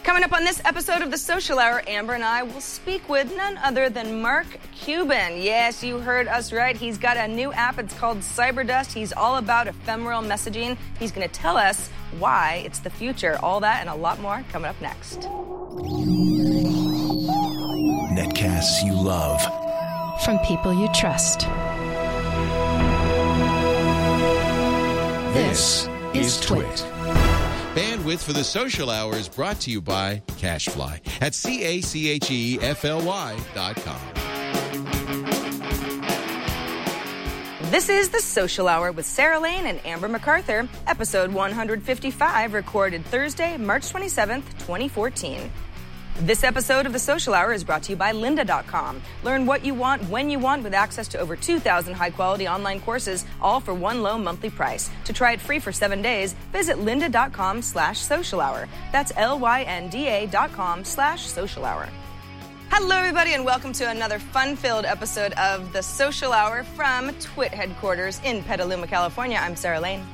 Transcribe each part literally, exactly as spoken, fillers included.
Coming up on this episode of The Social Hour, Amber and I will speak with none other than Mark Cuban. Yes, you heard us right. He's got a new app. It's called Cyberdust. He's all about ephemeral messaging. He's going to tell us why it's the future. All that and a lot more coming up next. Netcasts you love. From people you trust. This is Twit. Bandwidth for the Social Hour is brought to you by CacheFly at C A C H E F L Y dot com. This is The Social Hour with Sarah Lane and Amber MacArthur, episode one fifty-five, recorded Thursday, March twenty-seventh, twenty fourteen. This episode of The Social Hour is brought to you by lynda dot com. Learn what you want, when you want, with access to over two thousand high-quality online courses, all for one low monthly price. To try it free for seven days, visit lynda dot com slash social hour. That's L Y N D A dot com slash social hour. Hello, everybody, and welcome to another fun-filled episode of The Social Hour from Twit headquarters in Petaluma, California. I'm Sarah Lane.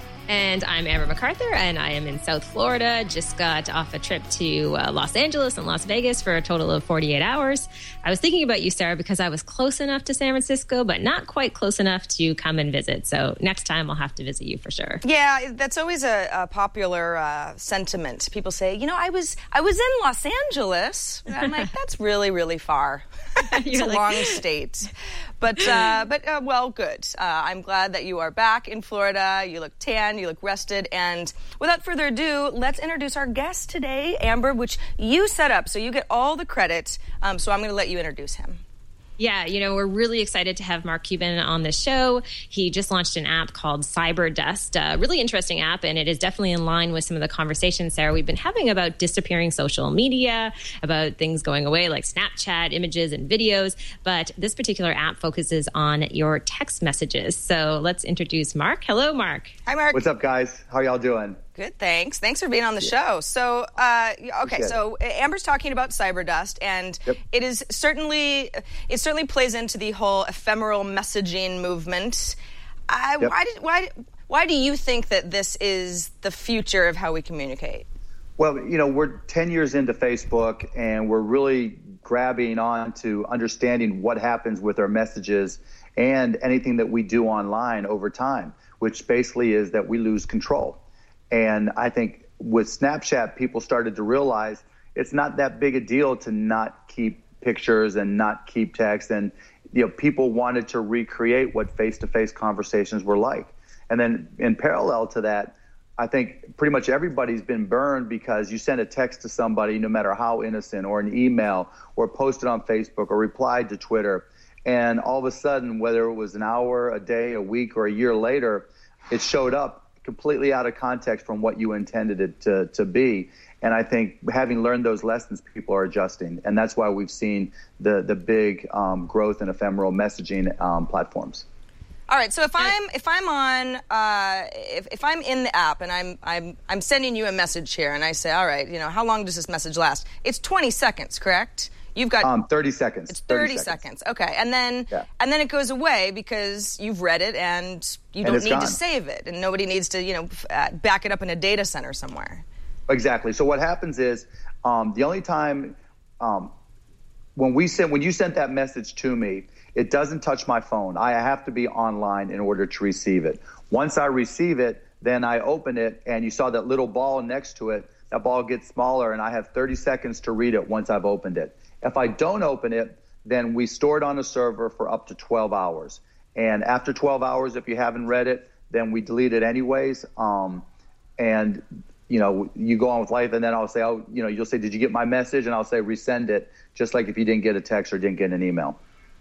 And I'm Amber MacArthur, and I am in South Florida. Just got off a trip to uh, Los Angeles and Las Vegas for a total of forty-eight hours. I was thinking about you, Sarah, because I was close enough to San Francisco, but not quite close enough to come and visit. So next time I'll have to visit you for sure. Yeah, that's always a, a popular uh, sentiment. People say, you know, I was I was in Los Angeles. And I'm like, that's really, really far. It's a like... long state. But, uh, but uh, well, good. Uh, I'm glad that you are back in Florida. You look tan, you look rested. And without further ado, let's introduce our guest today, Amber, which you set up. So you get all the credit. Um, so I'm going to let you introduce him. Yeah, you know, we're really excited to have Mark Cuban on the show. He just launched an app called Cyberdust, a really interesting app, and it is definitely in line with some of the conversations, Sarah, we've been having about disappearing social media, about things going away like Snapchat, images, and videos. But this particular app focuses on your text messages. So let's introduce Mark. Hello, Mark. Hi, Mark. What's up, guys? How y'all doing? Good, thanks. Thanks for being on the show. So, uh, okay, so Amber's talking about Cyberdust, and yep. it is certainly it certainly plays into the whole ephemeral messaging movement. Uh, yep. Why did why why do you think that this is the future of how we communicate? Well, you know, we're ten years into Facebook, and we're really grabbing on to understanding what happens with our messages and anything that we do online over time, which basically is that we lose control. And I think with Snapchat, people started to realize it's not that big a deal to not keep pictures and not keep text. And, you know, people wanted to recreate what face-to-face conversations were like. And then in parallel to that, I think pretty much everybody's been burned because you send a text to somebody, no matter how innocent, or an email, or posted on Facebook, or replied to Twitter. And all of a sudden, whether it was an hour, a day, a week, or a year later, it showed up completely out of context from what you intended it to, to be. And I think having learned those lessons, people are adjusting. And that's why we've seen the, the big um, growth in ephemeral messaging um, platforms. All right, so if I'm if I'm on uh, if if I'm in the app and I'm I'm I'm sending you a message here and I say, all right, you know, how long does this message last? It's twenty seconds, correct? You've got um, thirty seconds. It's thirty, thirty seconds. seconds. Okay, and then yeah. and then it goes away because you've read it and you don't and need gone. to save it, and nobody needs to, you know, uh, back it up in a data center somewhere. Exactly. So what happens is um, the only time um, when we send when you sent that message to me, it doesn't touch my phone. I have to be online in order to receive it. Once I receive it, then I open it, and you saw that little ball next to it. That ball gets smaller, and I have thirty seconds to read it once I've opened it. If I don't open it, then we store it on a server for up to twelve hours. And after twelve hours, if you haven't read it, then we delete it anyways. Um, and, you know, you go on with life, and then I'll say, oh, you know, you'll say, did you get my message? And I'll say, resend it, just like if you didn't get a text or didn't get an email.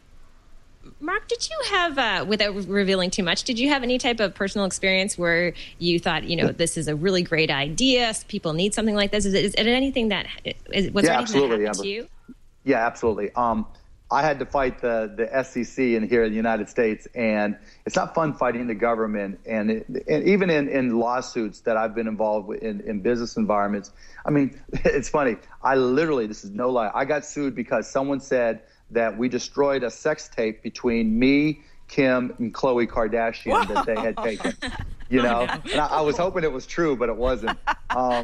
Mark, did you have, uh, without revealing too much, did you have any type of personal experience where you thought, you know, this is a really great idea, people need something like this? Is it, is it anything that, is, was yeah, there anything absolutely, that happened yeah, to you? Yeah, absolutely. Um, I had to fight the, the S E C in here in the United States, and it's not fun fighting the government. And, it, and even in, in lawsuits that I've been involved with in, in business environments, I mean, it's funny. I literally, this is no lie, I got sued because someone said that we destroyed a sex tape between me, Kim, and Khloe Kardashian that they had taken. You know, and I, I was hoping it was true, but it wasn't. Um,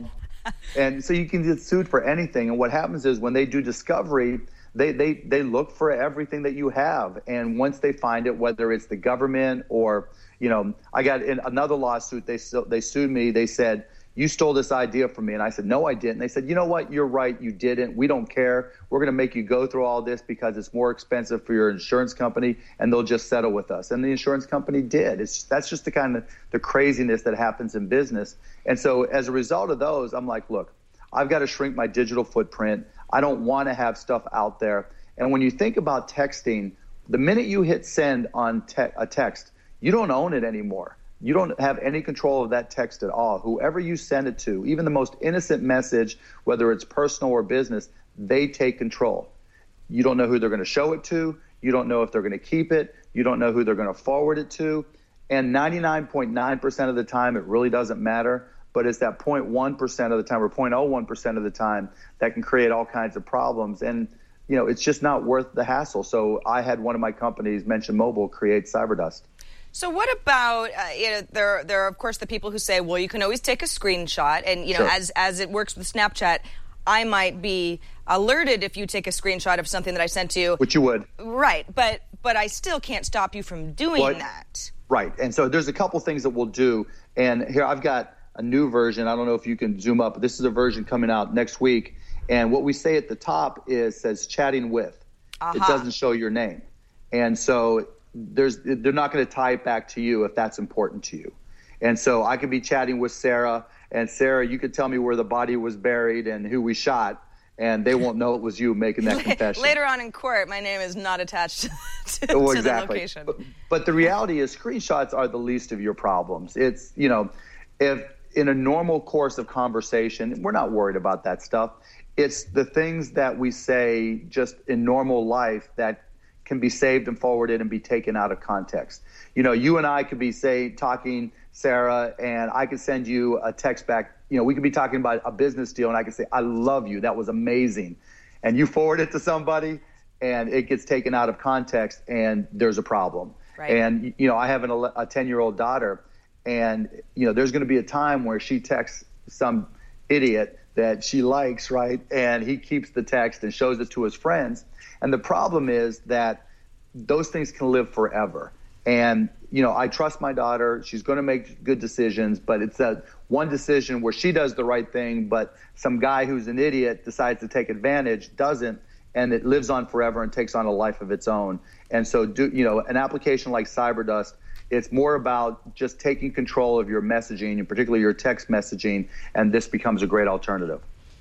And so you can get sued for anything. And what happens is when they do discovery, they, they, they look for everything that you have. And once they find it, whether it's the government or, you know, I got in another lawsuit, they, they sued me. They said, you stole this idea from me. And I said, no, I didn't. They said, you know what? You're right. You didn't. We don't care. We're going to make you go through all this because it's more expensive for your insurance company, and they'll just settle with us. And the insurance company did. It's that's just the kind of the craziness that happens in business. And so as a result of those, I'm like, look, I've got to shrink my digital footprint. I don't want to have stuff out there. And when you think about texting, the minute you hit send on te- a text, you don't own it anymore. You don't have any control of that text at all. Whoever you send it to, even the most innocent message, whether it's personal or business, they take control. You don't know who they're going to show it to. You don't know if they're going to keep it. You don't know who they're going to forward it to. And ninety-nine point nine percent of the time, it really doesn't matter. But it's that zero point one percent of the time or zero point zero one percent of the time that can create all kinds of problems. And, you know, it's just not worth the hassle. So I had one of my companies, Mention Mobile, create CyberDust. So what about, uh, you know, there, there are, of course, the people who say, well, you can always take a screenshot. And, you know, sure. as as it works with Snapchat, I might be alerted if you take a screenshot of something that I sent to you. Which you would. Right. But but I still can't stop you from doing well, that. Right. And so there's a couple things that we'll do. And here I've got a new version. I don't know if you can zoom up, but this is a version coming out next week. And what we say at the top is says chatting with. Uh-huh. It doesn't show your name. And so there's they're not going to tie it back to you if that's important to you. And so I could be chatting with Sarah, and Sarah, you could tell me where the body was buried and who we shot, and they won't know it was you making that confession. Later on in court, my name is not attached to, well, to exactly. the location. But, but the reality is screenshots are the least of your problems. It's, you know, if in a normal course of conversation, we're not worried about that stuff. It's the things that we say just in normal life that can be saved and forwarded and be taken out of context. You know, you and I could be, say, talking, Sarah, and I could send you a text back. You know, we could be talking about a business deal, and I could say, I love you. That was amazing. And you forward it to somebody, and it gets taken out of context, and there's a problem. Right. And, you know, I have an, a ten-year-old daughter, and, you know, there's going to be a time where she texts some idiot that she likes, right? And he keeps the text and shows it to his friends. And the problem is that those things can live forever. And, you know, I trust my daughter. She's going to make good decisions, but it's that one decision where she does the right thing, but some guy who's an idiot decides to take advantage, doesn't, and it lives on forever and takes on a life of its own. And so, do you know, an application like CyberDust, it's more about just taking control of your messaging, and particularly your text messaging, and this becomes a great alternative.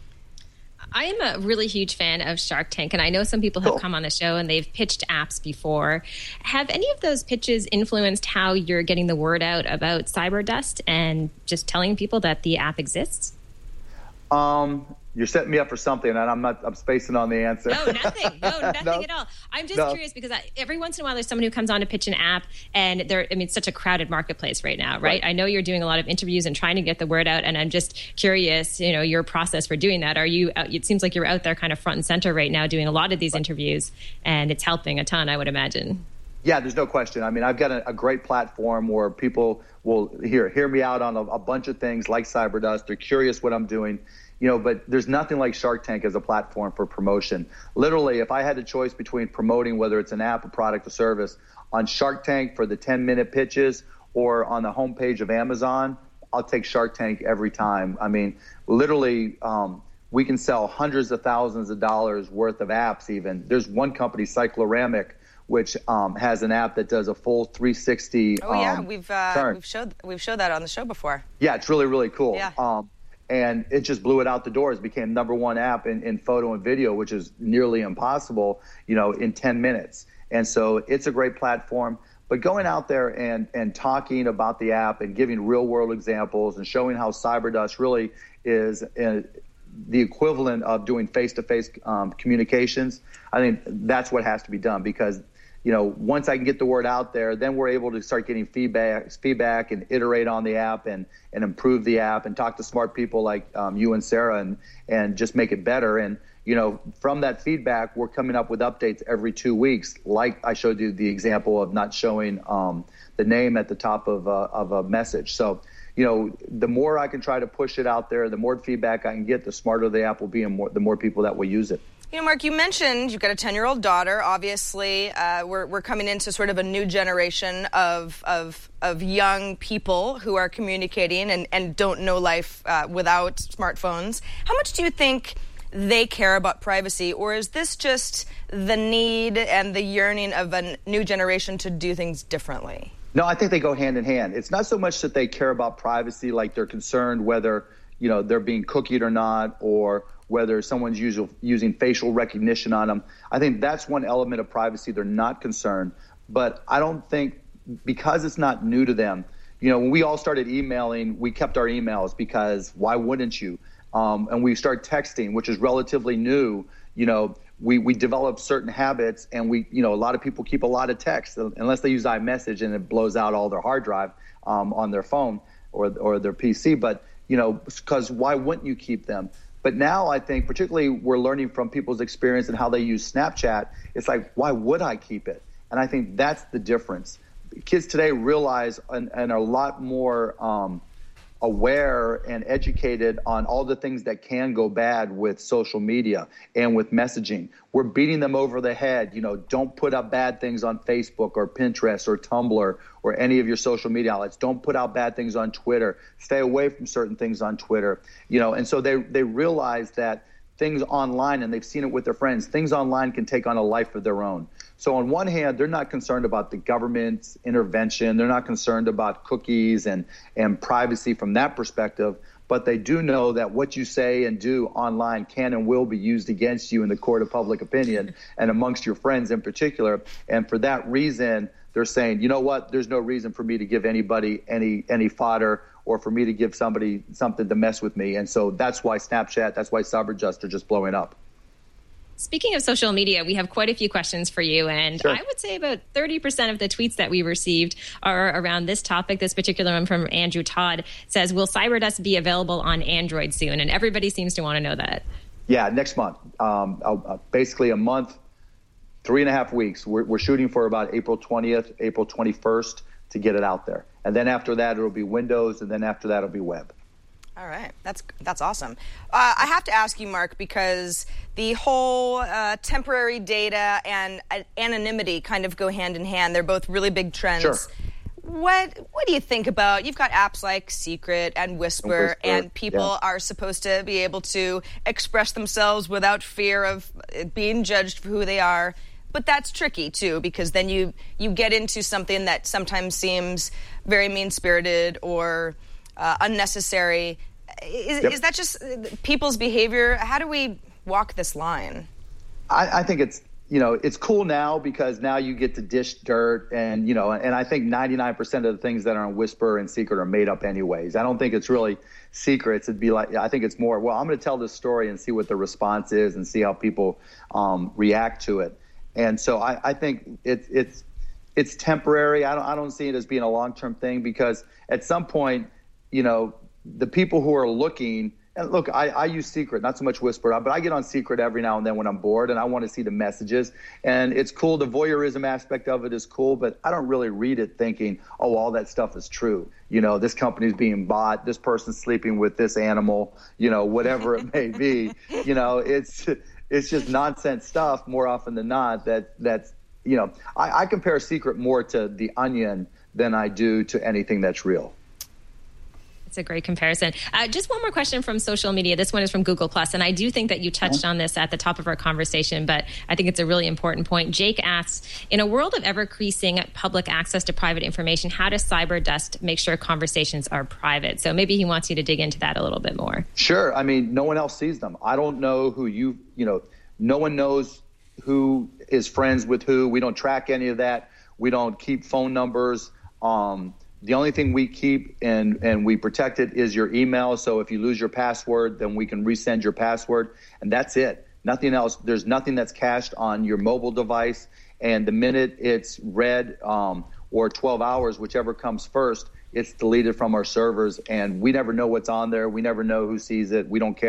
I am a really huge fan of Shark Tank, and I know some people have cool. come on the show and they've pitched apps before. Have any of those pitches influenced how you're getting the word out about CyberDust and just telling people that the app exists? Um, you're setting me up for something, and I'm not. I'm spacing on the answer. No, nothing. No, nothing no. at all. I'm just no. curious because I, every once in a while there's someone who comes on to pitch an app, and they're. I mean, it's such a crowded marketplace right now, right? right? I know you're doing a lot of interviews and trying to get the word out, and I'm just curious. You know, your process for doing that. Are you? It seems like you're out there, kind of front and center right now, doing a lot of these right. interviews, and it's helping a ton, I would imagine. Yeah, there's no question. I mean, I've got a, a great platform where people will hear hear me out on a, a bunch of things like CyberDust. They're curious what I'm doing. You know, but there's nothing like Shark Tank as a platform for promotion. Literally, if I had a choice between promoting whether it's an app, a product, or service on Shark Tank for the ten-minute pitches or on the homepage of Amazon, I'll take Shark Tank every time. I mean, literally, um, we can sell hundreds of thousands of dollars worth of apps even. There's one company, Cycloramic, which um, has an app that does a full three sixty Oh, yeah, um, we've uh, turn. we've showed we've showed that on the show before. Yeah, it's really, really cool. Yeah. Um, And it just blew it out the doors. It became number one app in, in photo and video, which is nearly impossible, you know, in ten minutes. And so it's a great platform. But going out there and, and talking about the app and giving real world examples and showing how CyberDust really is a, the equivalent of doing face-to-face um, communications, I think that's what has to be done because, you know, once I can get the word out there, then we're able to start getting feedback, feedback and iterate on the app and, and improve the app and talk to smart people like um, you and Sarah and, and just make it better. And, you know, from that feedback, we're coming up with updates every two weeks. Like I showed you the example of not showing um, the name at the top of a, of a message. So, you know, the more I can try to push it out there, the more feedback I can get, the smarter the app will be and more, the more people that will use it. You know, Mark, you mentioned you've got a ten-year-old daughter. Obviously, uh, we're we're coming into sort of a new generation of of of young people who are communicating and, and don't know life uh, without smartphones. How much do you think they care about privacy, or is this just the need and the yearning of a new generation to do things differently? No, I think they go hand in hand. It's not so much that they care about privacy, like they're concerned whether, you know, they're being cookied or not, or whether someone's usual, using facial recognition on them. I think that's one element of privacy they're not concerned. But I don't think, because it's not new to them, you know, when we all started emailing, we kept our emails because why wouldn't you? Um, and we start texting, which is relatively new. You know, we, we develop certain habits, and we, you know, a lot of people keep a lot of text unless they use iMessage and it blows out all their hard drive um, on their phone or or their P C. But, you know, because why wouldn't you keep them? But now I think particularly we're learning from people's experience and how they use Snapchat. It's like, why would I keep it? And I think that's the difference. Kids today realize and, and are a lot more um, aware and educated on all the things that can go bad with social media and with messaging. We're beating them over the head. You know, don't put up bad things on Facebook or Pinterest or Tumblr or any of your social media outlets. Don't put out bad things on Twitter. Stay away from certain things on Twitter. You know, and so they they realize that things online, and they've seen it with their friends, things online can take on a life of their own. So on one hand, they're not concerned about the government's intervention. They're not concerned about cookies and, and privacy from that perspective. But they do know that what you say and do online can and will be used against you in the court of public opinion and amongst your friends in particular. And for that reason, they're saying, you know what, there's no reason for me to give anybody any any fodder or for me to give somebody something to mess with me. And so that's why Snapchat, that's why CyberDust are just blowing up. Speaking of social media, we have quite a few questions for you. And sure. I would say about thirty percent of the tweets that we received are around this topic. This particular one from Andrew Todd says, will CyberDust be available on Android soon? And everybody seems to want to know that. Yeah, next month. Um, uh, basically a month, three and a half weeks. We're, we're shooting for about April twentieth, April twenty-first to get it out there. And then after that, it'll be Windows. And then after that, it'll be web. All right. That's that's awesome. Uh, I have to ask you, Mark, because the whole uh, temporary data and uh, anonymity kind of go hand in hand. They're both really big trends. Sure. What what do you think about, you've got apps like Secret and Whisper, and, Whisper, and people yeah. are supposed to be able to express themselves without fear of being judged for who they are. But that's tricky, too, because then you, you get into something that sometimes seems very mean-spirited or Uh, unnecessary. Is, yep. is that just people's behavior? How do we walk this line? I, I think it's, you know, it's cool now because now you get to dish dirt and, you know, and I think ninety-nine percent of the things that are on Whisper and Secret are made up anyways. I don't think it's really secrets. It'd be like, I think it's more, well, I'm going to tell this story and see what the response is and see how people um, react to it. And so I, I think it, it's, it's temporary. I don't, I don't see it as being a long-term thing because at some point, you know, the people who are looking, and look, I, I use Secret, not so much Whisper, but I get on Secret every now and then when I'm bored and I want to see the messages. And it's cool. The voyeurism aspect of it is cool, but I don't really read it thinking, oh, all that stuff is true. You know, this company's being bought, this person's sleeping with this animal, you know, whatever it may be. You know, it's it's just nonsense stuff more often than not that that's, you know, I, I compare Secret more to The Onion than I do to anything that's real. It's a great comparison. Uh, just one more question from social media. This one is from Google Plus, and I do think that you touched on this at the top of our conversation, but I think it's a really important point. Jake asks, in a world of ever-increasing public access to private information, how does CyberDust make sure conversations are private? So maybe he wants you to dig into that a little bit more. Sure. I mean, no one else sees them. I don't know who you, you know, no one knows who is friends with who. We don't track any of that. We don't keep phone numbers. Um, The only thing we keep and, and we protect it is your email. So if you lose your password, then we can resend your password. And that's it. Nothing else. There's nothing that's cached on your mobile device. And the minute it's read um, or twelve hours, whichever comes first, it's deleted from our servers. And we never know what's on there. We never know who sees it. We don't care.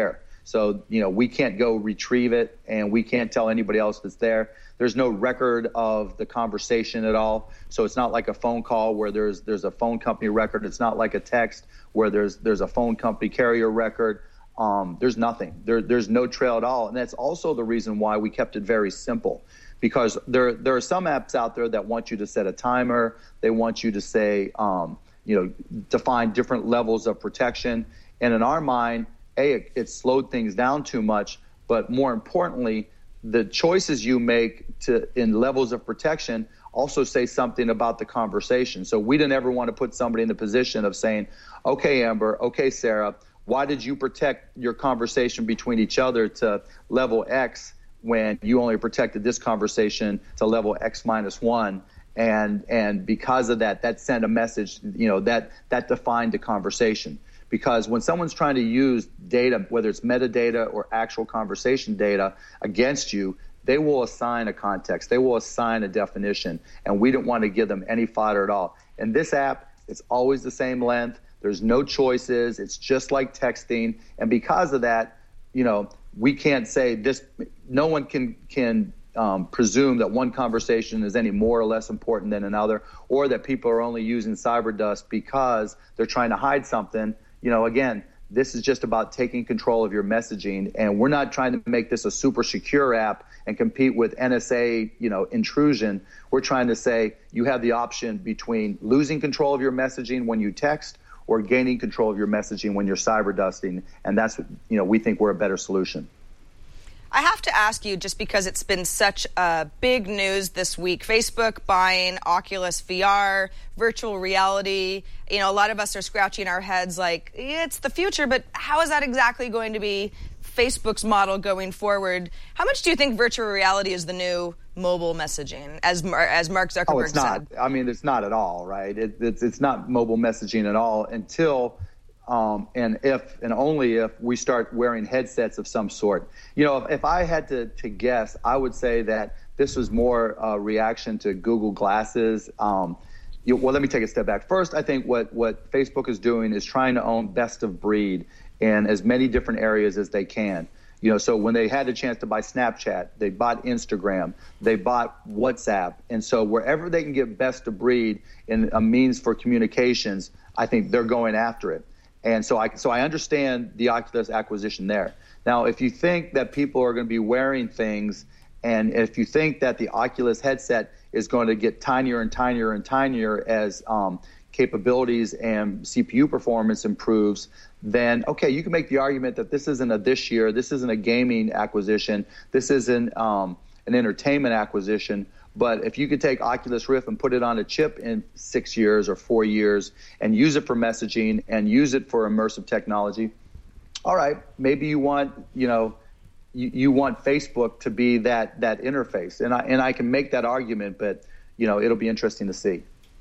So, you know, we can't go retrieve it, and we can't tell anybody else that's there. There's no record of the conversation at all. So it's not like a phone call where there's there's a phone company record. It's not like a text where there's there's a phone company carrier record. Um, there's nothing. There, there's no trail at all. And that's also the reason why we kept it very simple, because there there are some apps out there that want you to set a timer. They want you to say, um, you know, define different levels of protection. And in our mind, A, it, it slowed things down too much. But more importantly, the choices you make to in levels of protection also say something about the conversation. So we didn't ever want to put somebody in the position of saying, okay, Amber, okay, Sarah, why did you protect your conversation between each other to level X when you only protected this conversation to level X minus one? And and because of that, that sent a message, you know, that that defined the conversation. Because when someone's trying to use data, whether it's metadata or actual conversation data against you, they will assign a context. They will assign a definition. And we don't want to give them any fodder at all. In this app, it's always the same length. There's no choices. It's just like texting. And because of that, you know, we can't say this. No one can can um, presume that one conversation is any more or less important than another, or that people are only using CyberDust because they're trying to hide something. You know, again, this is just about taking control of your messaging, and we're not trying to make this a super secure app and compete with N S A, you know, intrusion. We're trying to say you have the option between losing control of your messaging when you text or gaining control of your messaging when you're cyberdusting, and that's what, you know, we think we're a better solution. I have to ask you, just because it's been such a big news this week, Facebook buying Oculus V R, virtual reality. You know, a lot of us are scratching our heads like, it's the future, but how is that exactly going to be Facebook's model going forward? How much do you think virtual reality is the new mobile messaging, as Mar- as Mark Zuckerberg oh, it's said? not. I mean, it's not at all, right? It, it's, it's not mobile messaging at all until... Um, and if and only if we start wearing headsets of some sort. You know, if, if I had to, to guess, I would say that this was more a reaction to Google Glasses. Um, you, well, let me take a step back. First, I think what, what Facebook is doing is trying to own best of breed in as many different areas as they can. You know, so when they had a chance to buy Snapchat, they bought Instagram, they bought WhatsApp. And so wherever they can get best of breed in a means for communications, I think they're going after it. And so I so I understand the Oculus acquisition there. Now, if you think that people are going to be wearing things, and if you think that the Oculus headset is going to get tinier and tinier and tinier as um, capabilities and C P U performance improves, then, okay, you can make the argument that this isn't a this year, this isn't a gaming acquisition, this isn't um, an entertainment acquisition. But if you could take Oculus Rift and put it on a chip in six years or four years and use it for messaging and use it for immersive technology, all right, maybe you want, you know, you, you want Facebook to be that that interface. And I and I can make that argument, but, you know, it'll be interesting to see.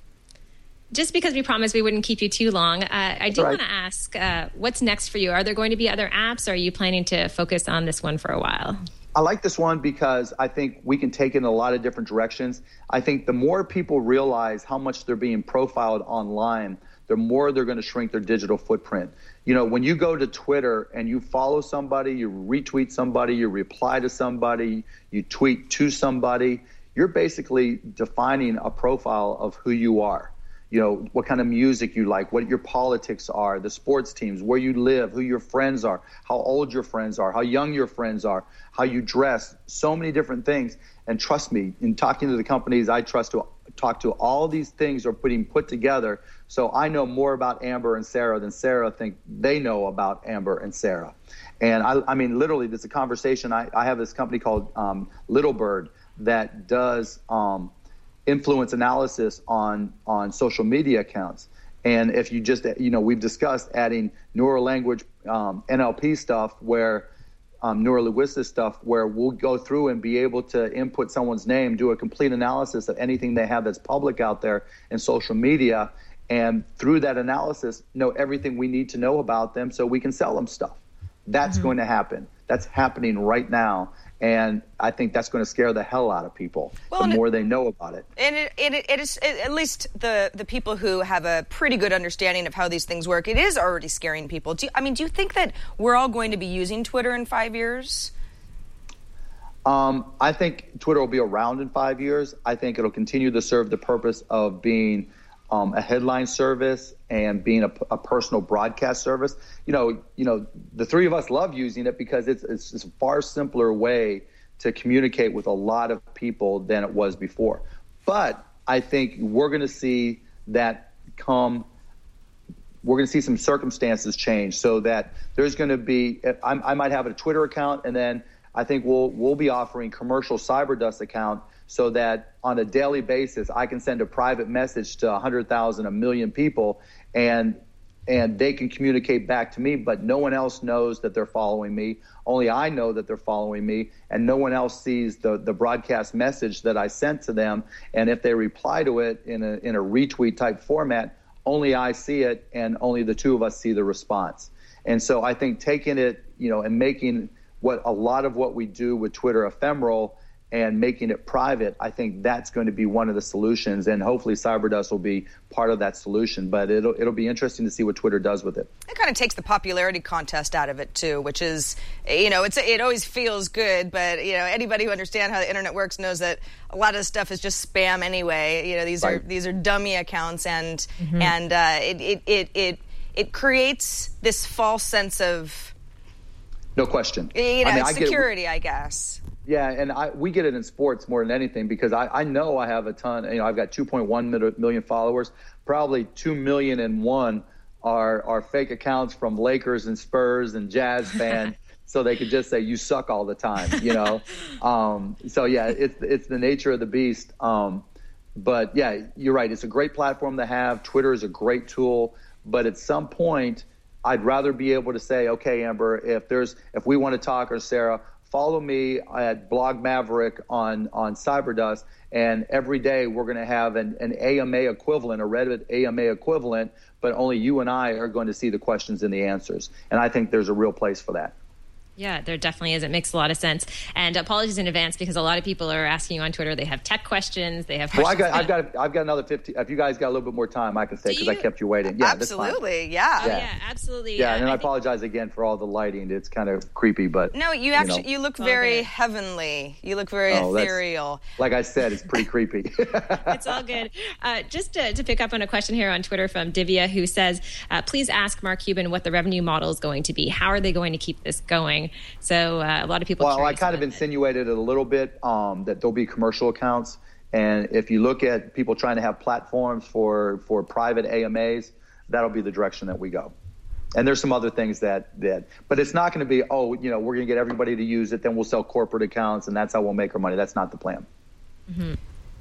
Just because we promised we wouldn't keep you too long, uh, I do right. want to ask, uh, what's next for you? Are there going to be other apps, or are you planning to focus on this one for a while? I like this one because I think we can take it in a lot of different directions. I think the more people realize how much they're being profiled online, the more they're going to shrink their digital footprint. You know, when you go to Twitter and you follow somebody, you retweet somebody, you reply to somebody, you tweet to somebody, you're basically defining a profile of who you are. You know, what kind of music you like, what your politics are, the sports teams, where you live, who your friends are, how old your friends are, how young your friends are, how you dress, so many different things. And trust me, in talking to the companies I trust to talk to, all these things are being put together. So I know more about Amber and Sarah than Sarah think they know about Amber and Sarah. And I, I mean, literally, there's a conversation. I, I have this company called um, Little Bird that does um, – influence analysis on on social media accounts. And if you just, you know, we've discussed adding neural language um, N L P stuff where um, neurolinguistic stuff where we'll go through and be able to input someone's name, do a complete analysis of anything they have that's public out there in social media, and through that analysis know everything we need to know about them so we can sell them stuff. That's mm-hmm. going to happen. That's happening right now. And I think that's going to scare the hell out of people well, the more it, they know about it. And it, it, it is, it, at least the, the people who have a pretty good understanding of how these things work, it is already scaring people. Do you, I mean, do you think that we're all going to be using Twitter in five years? Um, I think Twitter will be around in five years. I think it'll continue to serve the purpose of being um, a headline service and being a, a personal broadcast service. You know, you know, the three of us love using it because it's, it's, it's a far simpler way to communicate with a lot of people than it was before. But I think we're going to see that come. We're going to see some circumstances change so that there's going to be. I, I might have a Twitter account, and then I think we'll we'll be offering commercial CyberDust account so that on a daily basis I can send a private message to one hundred thousand, a million people, and and they can communicate back to me, but no one else knows that they're following me. Only I know that they're following me, and no one else sees the, the broadcast message that I sent to them. And if they reply to it in a in a retweet type format, only I see it, and only the two of us see the response. And so I think taking it, you know, and making what a lot of what we do with Twitter ephemeral and making it private, I think that's going to be one of the solutions, and hopefully CyberDust will be part of that solution. But it'll it'll be interesting to see what Twitter does with it. It kind of takes the popularity contest out of it too, which is, you know, it's it always feels good, but you know, anybody who understands how the internet works knows that a lot of this stuff is just spam anyway. You know, these right. are these are dummy accounts, and mm-hmm. and uh, it, it it it it creates this false sense of no question, you know, I mean, security, I, I guess. Yeah, and I, we get it in sports more than anything because I, I know I have a ton. You know, I've got two point one million followers. Probably two million and one are are fake accounts from Lakers and Spurs and Jazz fans, so they could just say you suck all the time. You know, um, so yeah, it's it's the nature of the beast. Um, but yeah, you're right. It's a great platform to have. Twitter is a great tool, but at some point, I'd rather be able to say, okay, Amber, if there's if we want to talk, or Sarah, follow me at Blog Maverick on, on CyberDust, and every day we're going to have an, an A M A equivalent, a Reddit A M A equivalent, but only you and I are going to see the questions and the answers. And I think there's a real place for that. Yeah, there definitely is. It makes a lot of sense. And apologies in advance because a lot of people are asking you on Twitter. They have tech questions. They have questions. Well, I got, I've got, I've got another fifty. If you guys got a little bit more time, I can say because I kept you waiting. Yeah, absolutely. Yeah. Oh, yeah, absolutely. Yeah, yeah. and then I, I apologize think... again for all the lighting. It's kind of creepy, but no, you actually, you, know. you look very heavenly. You look very oh, ethereal. Like I said, it's pretty creepy. It's all good. Uh, just to, to pick up on a question here on Twitter from Divya, who says, uh, "Please ask Mark Cuban what the revenue model is going to be. How are they going to keep this going?" So. Uh, a lot of people. Well, I kind of insinuated it a little bit um, that there'll be commercial accounts, and if you look at people trying to have platforms for for private A M As, that'll be the direction that we go. And there's some other things that that, but it's not going to be oh, you know, we're going to get everybody to use it, then we'll sell corporate accounts, and that's how we'll make our money. That's not the plan. Mm-hmm.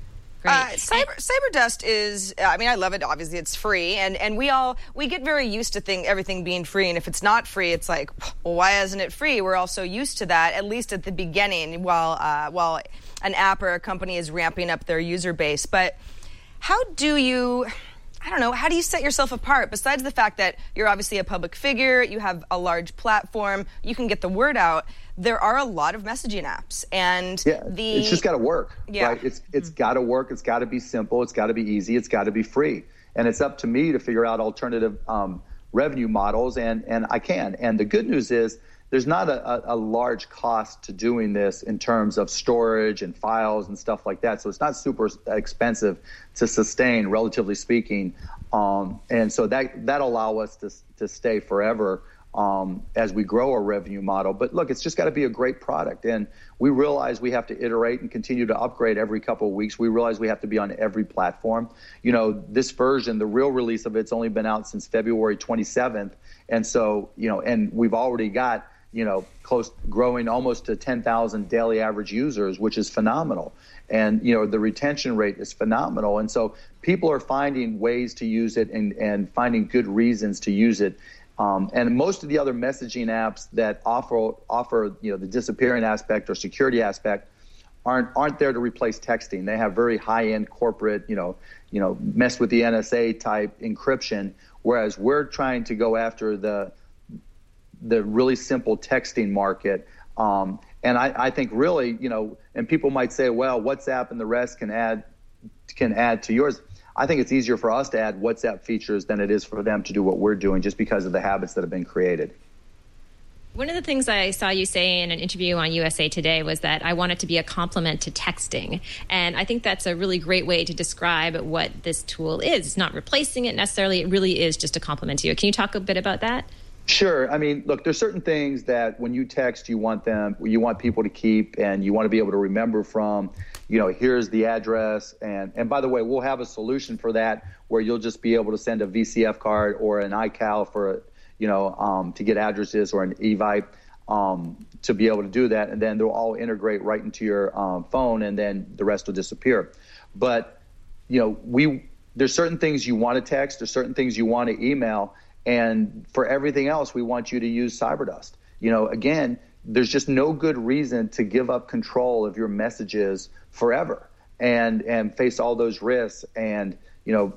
Uh, Cyber, CyberDust is, I mean, I love it. Obviously, it's free. And, and we all, we get very used to thing, everything being free. And if it's not free, it's like, well, why isn't it free? We're all so used to that, at least at the beginning, while, uh, while an app or a company is ramping up their user base. But how do you... I don't know, how do you set yourself apart? Besides the fact that you're obviously a public figure, you have a large platform, you can get the word out, there are a lot of messaging apps. And yeah, the it's just got to work, yeah. right? It's It's mm-hmm. got to work, it's got to be simple, it's got to be easy, it's got to be free. And it's up to me to figure out alternative um, revenue models, and, and I can. And the good news is, there's not a, a, a large cost to doing this in terms of storage and files and stuff like that. So it's not super expensive to sustain, relatively speaking. Um, and so that that'll allow us to to stay forever um, as we grow our revenue model. But look, it's just got to be a great product. And we realize we have to iterate and continue to upgrade every couple of weeks. We realize we have to be on every platform. You know, this version, the real release of it's only been out since February twenty-seventh. And so, you know, and we've already got, you know, close growing almost to ten thousand daily average users, which is phenomenal. And, you know, the retention rate is phenomenal. And so people are finding ways to use it and, and finding good reasons to use it. Um, and most of the other messaging apps that offer, offer, you know, the disappearing aspect or security aspect aren't aren't there to replace texting. They have very high-end corporate, you know, you know, mess with the N S A type encryption, whereas we're trying to go after the the really simple texting market. Um, and I, I think really, you know, and people might say, well, WhatsApp and the rest can add can add to yours. I think it's easier for us to add WhatsApp features than it is for them to do what we're doing, just because of the habits that have been created. One of the things I saw you say in an interview on U S A Today was that I want it to be a complement to texting. And I think that's a really great way to describe what this tool is. It's not replacing it necessarily. It really is just a complement to you. Can you talk a bit about that? Sure. I mean, look, there's certain things that when you text, you want them, you want people to keep, and you want to be able to remember from, you know, here's the address. And, and by the way, we'll have a solution for that where you'll just be able to send a V C F card or an iCal for a, you know, um, to get addresses, or an eVibe um, to be able to do that. And then they'll all integrate right into your um, phone, and then the rest will disappear. But, you know, we there's certain things you want to text, there's certain things you want to email, and for everything else, we want you to use CyberDust. You know, again, there's just no good reason to give up control of your messages forever and and face all those risks. And, you know,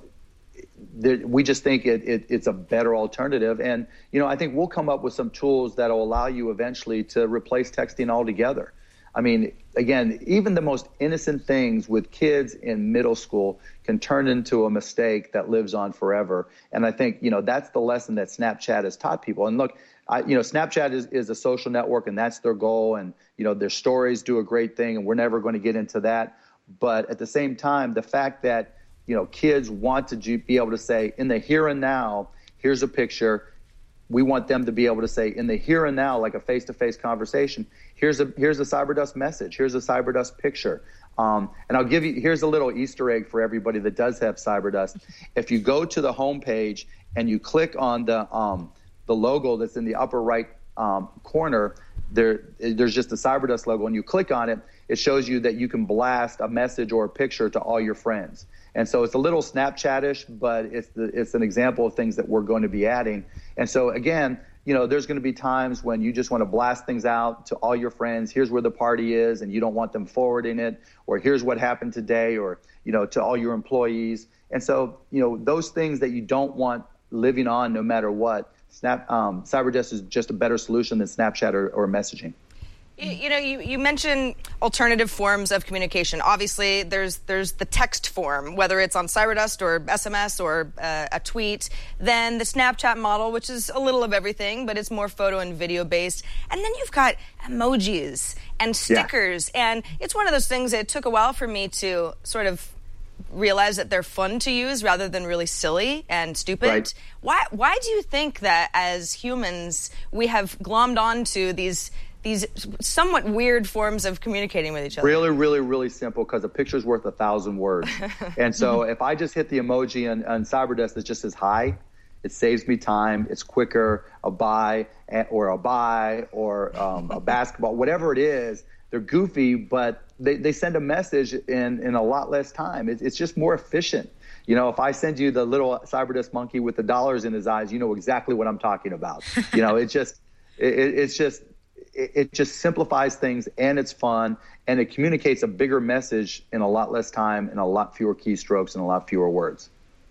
we just think it, it, it's a better alternative. And, you know, I think we'll come up with some tools that will allow you eventually to replace texting altogether. I mean, again, even the most innocent things with kids in middle school can turn into a mistake that lives on forever. And I think, you know, that's the lesson that Snapchat has taught people. And look, I, you know, Snapchat is, is a social network, and that's their goal. And, you know, their stories do a great thing, and we're never going to get into that. But at the same time, the fact that, you know, kids want to be able to say, in the here and now, here's a picture. We want them to be able to say, in the here and now, like a face-to-face conversation, here's a here's a CyberDust message, here's a CyberDust picture. Um, and I'll give you, here's a little Easter egg for everybody that does have CyberDust. If you go to the homepage and you click on the um, the logo that's in the upper right um, corner, there there's just the CyberDust logo, and you click on it, it shows you that you can blast a message or a picture to all your friends. And so it's a little Snapchat-ish, but it's the, it's an example of things that we're going to be adding. And so, again, you know, there's going to be times when you just want to blast things out to all your friends. Here's where the party is, and you don't want them forwarding it, or here's what happened today, or, you know, to all your employees. And so, you know, those things that you don't want living on no matter what, Snap, um, CyberDust is just a better solution than Snapchat or, or messaging. You, you know, you, you mentioned alternative forms of communication. Obviously, there's there's the text form, whether it's on CyberDust or S M S or uh, a tweet. Then the Snapchat model, which is a little of everything, but it's more photo and video based. And then you've got emojis and stickers. Yeah. And it's one of those things that it took a while for me to sort of realize that they're fun to use rather than really silly and stupid. Right. Why, why do you think that as humans we have glommed onto these these somewhat weird forms of communicating with each other? Really, really, really simple, because a picture's worth a thousand words. And so if I just hit the emoji on, on CyberDust that just says hi, it saves me time. It's quicker. A bye or a bye or um, a basketball, whatever it is. They're goofy, but they, they send a message in, in a lot less time. It, it's just more efficient. You know, if I send you the little CyberDust monkey with the dollars in his eyes, you know exactly what I'm talking about. You know, it just, it, it's just, it just simplifies things, and it's fun, and it communicates a bigger message in a lot less time and a lot fewer keystrokes and a lot fewer words.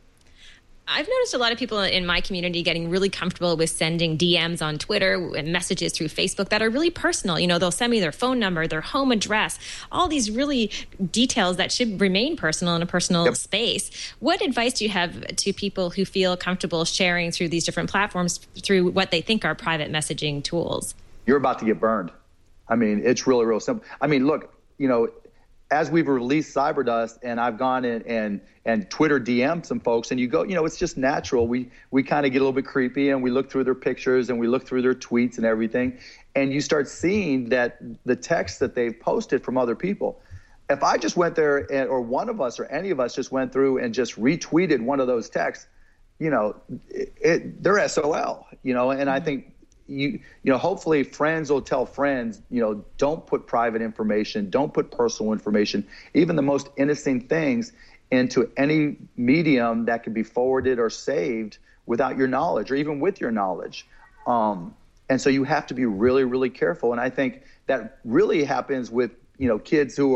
I've noticed a lot of people in my community getting really comfortable with sending D Ms on Twitter and messages through Facebook that are really personal. You know, they'll send me their phone number, their home address, all these really details that should remain personal in a personal yep. space. What advice do you have to people who feel comfortable sharing through these different platforms through what they think are private messaging tools? You're about to get burned. I mean, it's really, real simple. I mean, look, you know, as we've released CyberDust, and I've gone in and and Twitter D M'd some folks, and you go, you know, it's just natural. We we kind of get a little bit creepy, and we look through their pictures, and we look through their tweets and everything, and you start seeing that the text that they've posted from other people. If I just went there, and, or one of us or any of us just went through and just retweeted one of those texts, you know, it, it, they're S O L, you know, and I think, You you know, hopefully friends will tell friends, you know, don't put private information, don't put personal information, even the most innocent things, into any medium that can be forwarded or saved without your knowledge, or even with your knowledge. Um, and so you have to be really, really careful. And I think that really happens with, you know, kids who are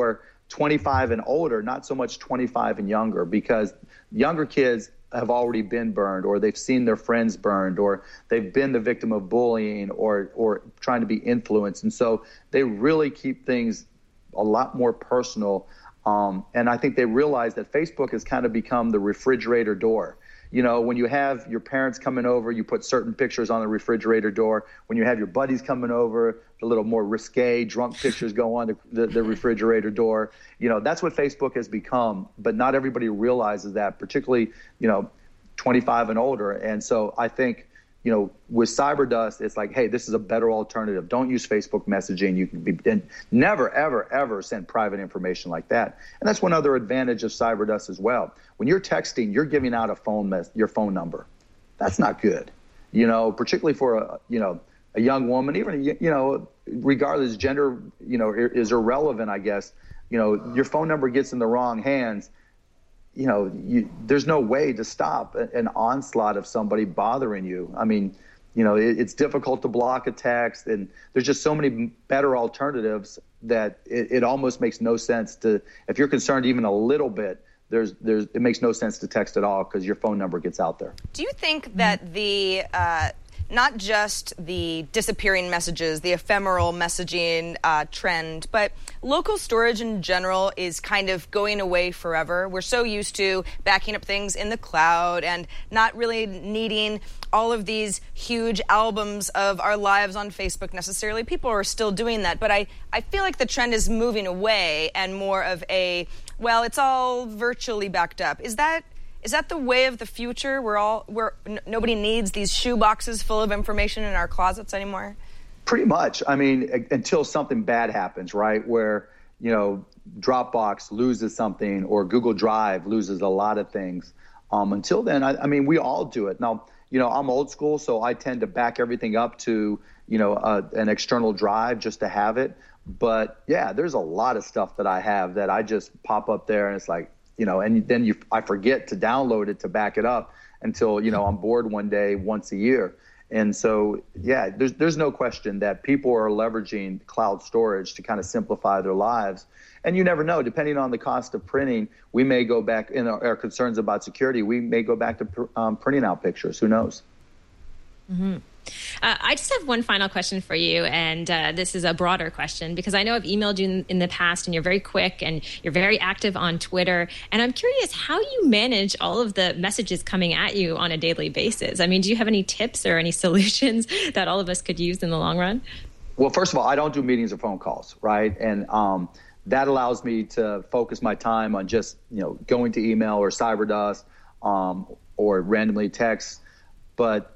twenty-five and older, not so much twenty-five and younger, because younger kids have already been burned, or they've seen their friends burned, or they've been the victim of bullying, or or trying to be influenced. And so they really keep things a lot more personal. Um, and I think they realize that Facebook has kind of become the refrigerator door. You know, when you have your parents coming over, you put certain pictures on the refrigerator door. When you have your buddies coming over, the little more risque, drunk pictures go on the, the, the refrigerator door. You know, that's what Facebook has become. But not everybody realizes that, particularly, you know, twenty-five and older. And so I think, you know, with CyberDust, it's like, hey, this is a better alternative. Don't use Facebook messaging. You can be, and never, ever, ever send private information like that. And that's one other advantage of CyberDust as well. When you're texting, you're giving out a phone mess, your phone number. That's not good. You know, particularly for a, you know, a young woman, even, you know, regardless, gender, you know, is irrelevant, I guess. You know, your phone number gets in the wrong hands. You know, you, there's no way to stop an onslaught of somebody bothering you. I mean, you know, it, it's difficult to block a text, and there's just so many better alternatives that it, it almost makes no sense to, if you're concerned even a little bit, there's, there's, it makes no sense to text at all because your phone number gets out there. Do you think that the, uh, not just the disappearing messages, the ephemeral messaging uh, trend, but local storage in general is kind of going away forever? We're so used to backing up things in the cloud and not really needing all of these huge albums of our lives on Facebook necessarily. People are still doing that, but I, I feel like the trend is moving away and more of a, well, it's all virtually backed up. Is that Is that the way of the future? We're all, we're, n- nobody needs these shoe boxes full of information in our closets anymore? Pretty much. I mean, a- until something bad happens, right? Where, you know, Dropbox loses something or Google Drive loses a lot of things. Um, until then, I, I mean, we all do it. Now, you know, I'm old school, so I tend to back everything up to, you know, uh, an external drive just to have it. But yeah, there's a lot of stuff that I have that I just pop up there and it's like, you know, and then you, I forget to download it to back it up until, you know, I'm bored one day once a year. And so, yeah, there's there's no question that people are leveraging cloud storage to kind of simplify their lives. And you never know, depending on the cost of printing, we may go back in our, our concerns about security. We may go back to um, printing out pictures. Who knows? Mm-hmm. Uh, I just have one final question for you, and uh, this is a broader question because I know I've emailed you in, in the past, and you're very quick, and you're very active on Twitter, and I'm curious how you manage all of the messages coming at you on a daily basis. I mean, do you have any tips or any solutions that all of us could use in the long run? Well, first of all, I don't do meetings or phone calls, right? And um, that allows me to focus my time on just, you know, going to email or CyberDust um, or randomly text, but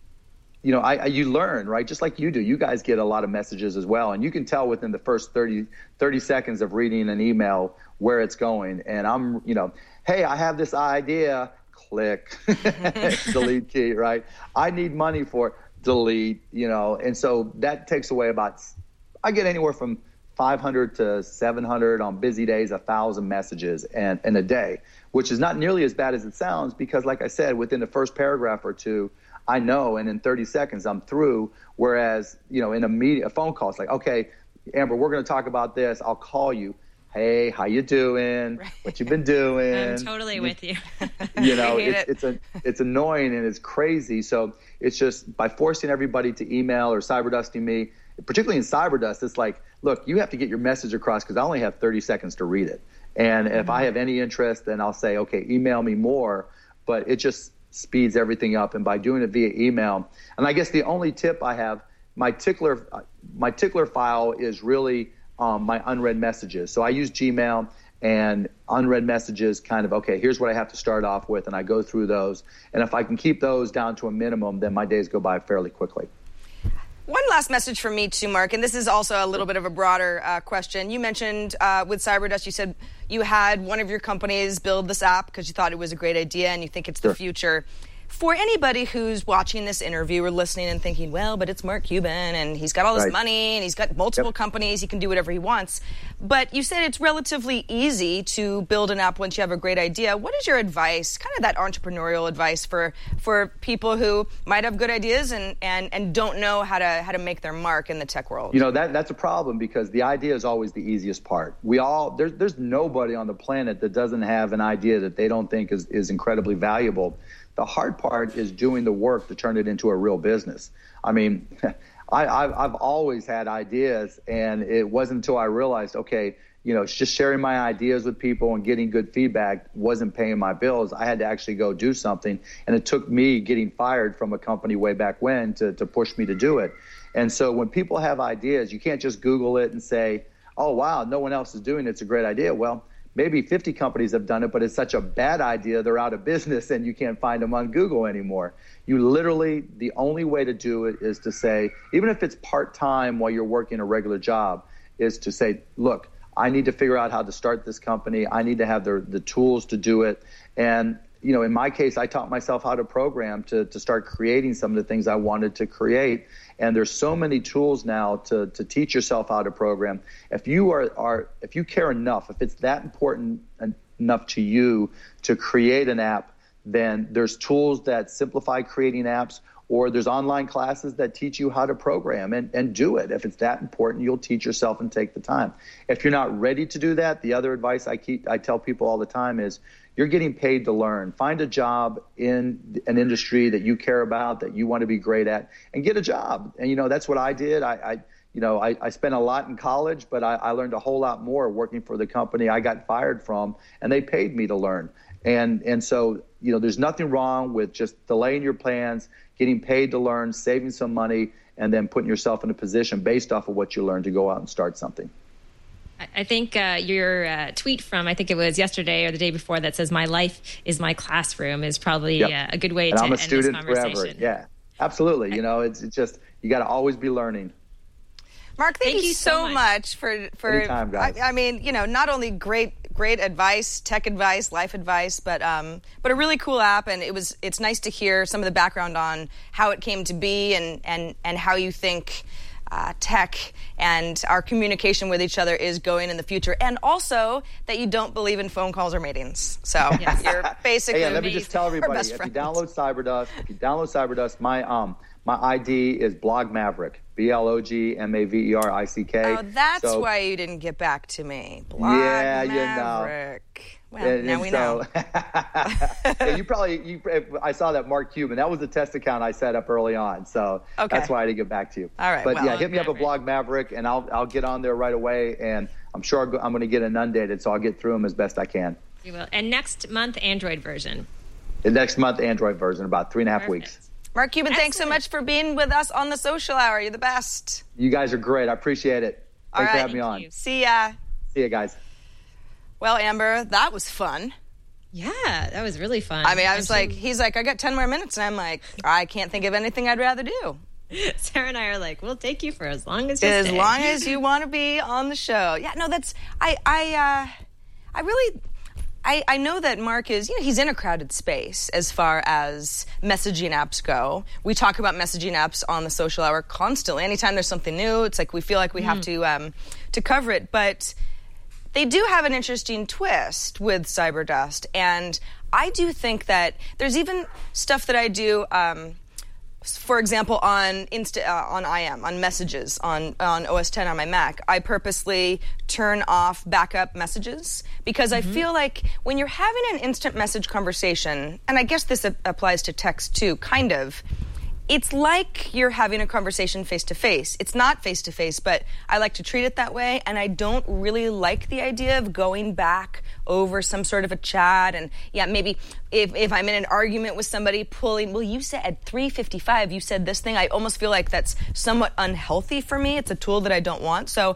you know, I, I, you learn, right? Just like you do. You guys get a lot of messages as well. And you can tell within the first thirty, thirty seconds of reading an email where it's going. And I'm, you know, hey, I have this idea, click, delete key, right? I need money for it, delete, you know. And so that takes away about, I get anywhere from five hundred to seven hundred on busy days, one thousand messages and, in a day, which is not nearly as bad as it sounds because, like I said, within the first paragraph or two, I know, and in thirty seconds I'm through. Whereas, you know, in a meeting, a phone call, it's like, okay, Amber, we're going to talk about this. I'll call you. Hey, how you doing? Right. What you been doing? I'm totally with you. You know, it's it. it's a it's annoying and it's crazy. So it's just by forcing everybody to email or CyberDusting me, particularly in CyberDust, it's like, look, you have to get your message across because I only have thirty seconds to read it. And mm-hmm. if I have any interest, then I'll say, okay, email me more. But it just speeds everything up, and by doing it via email, and I guess the only tip I have, my tickler, my tickler file is really um, my unread messages. So I use Gmail and unread messages. Kind of okay. Here's what I have to start off with, and I go through those. And if I can keep those down to a minimum, then my days go by fairly quickly. One last message from me too, Mark, and this is also a little bit of a broader uh, question. You mentioned uh, with CyberDust, you said you had one of your companies build this app because you thought it was a great idea and you think it's the sure. future. for anybody who's watching this interview or listening and thinking, well, but it's Mark Cuban and he's got all this Right. money and he's got multiple Yep. companies, he can do whatever he wants. But you said it's relatively easy to build an app once you have a great idea. What is your advice, kind of that entrepreneurial advice for for people who might have good ideas and, and, and don't know how to how to make their mark in the tech world? You know, that that's a problem because the idea is always the easiest part. We all there's there's nobody on the planet that doesn't have an idea that they don't think is, is incredibly valuable. The hard part is doing the work to turn it into a real business. I mean, I, I've, I've always had ideas, and it wasn't until I realized, okay, you know, just sharing my ideas with people and getting good feedback wasn't paying my bills. I had to actually go do something, and it took me getting fired from a company way back when to, to push me to do it. And so when people have ideas, you can't just Google it and say, oh, wow, no one else is doing it. It's a great idea. Well, maybe fifty companies have done it, but it's such a bad idea, they're out of business and you can't find them on Google anymore. You literally, the only way to do it is to say, even if it's part-time while you're working a regular job, is to say, look, I need to figure out how to start this company. I need to have the, the tools to do it. And, you know, in my case, I taught myself how to program to, to start creating some of the things I wanted to create. And there's so many tools now to, to teach yourself how to program. If you are, are if you care enough, if it's that important enough to you to create an app, then there's tools that simplify creating apps, or there's online classes that teach you how to program and, and do it. If it's that important, you'll teach yourself and take the time. If you're not ready to do that, the other advice I keep I tell people all the time is you're getting paid to learn. Find a job in an industry that you care about, that you want to be great at, and get a job. And, you know, that's what I did. I, I you know, I, I spent a lot in college, but I, I learned a whole lot more working for the company I got fired from, and they paid me to learn. And and so, you know, there's nothing wrong with just delaying your plans, getting paid to learn, saving some money, and then putting yourself in a position based off of what you learned to go out and start something. I think uh, your uh, tweet from, I think it was yesterday or the day before, that says, my life is my classroom, is probably Yep. uh, a good way and to I'm a end student this conversation. forever. Yeah, absolutely. You know, it's, it's just, you got to always be learning. Mark, thank, Thank you, you so so much. much for for. Anytime, guys. I, I mean, you know, not only great great advice, tech advice, life advice, but um, but a really cool app, and it was it's nice to hear some of the background on how it came to be and and and how you think uh, tech and our communication with each other is going in the future, and also that you don't believe in phone calls or meetings. So Yes. you're basically Hey, let me just tell our everybody, best if you friends. download CyberDust, if you download CyberDust, my um my I D is Blog Maverick, B L O G M A V E R I C K. Oh, that's So- why you didn't get back to me. Blog Yeah, you know. Maverick. Well, And- now and we so- know. Yeah, you probably, you, I saw that Mark Cuban. That was the test account I set up early on, so Okay. that's why I didn't get back to you. All right, but well- yeah, hit me up at Blog Blog Maverick, and I'll I'll get on there right away, and I'm sure I'll go, I'm going to get inundated, so I'll get through them as best I can. You will. And next month, Android version. The next month, Android version, about three and a half Perfect. weeks. Mark Cuban, thanks so Excellent. much for being with us on the Social Hour. You're the best. You guys are great. I appreciate it. All Thanks right. for having me Thank on. you. See ya. See you guys. Well, Amber, that was fun. Yeah, that was really fun. I mean, I I'm was sure like, he's like, I got ten more minutes, and I'm like, I can't think of anything I'd rather do. Sarah and I are like, we'll take you for as long as you As stay. long as you want to be on the show. Yeah, no, that's I I uh, I really I, I know that Mark is, you know, he's in a crowded space as far as messaging apps go. We talk about messaging apps on the Social Hour constantly. Anytime there's something new, it's like we feel like we have to um, to cover it. But they do have an interesting twist with CyberDust, and I do think that there's even stuff that I do. Um, For example, on Insta, uh, on I M, on Messages, on on O S ten on my Mac, I purposely turn off backup messages because I feel like when you're having an instant message conversation, and I guess this a- applies to text too, kind of, it's like you're having a conversation face-to-face. It's not face-to-face, but I like to treat it that way, and I don't really like the idea of going back over some sort of a chat, and yeah, maybe if, if I'm in an argument with somebody, pulling, well, you said at three fifty-five, you said this thing. I almost feel like that's somewhat unhealthy for me. It's a tool that I don't want, so...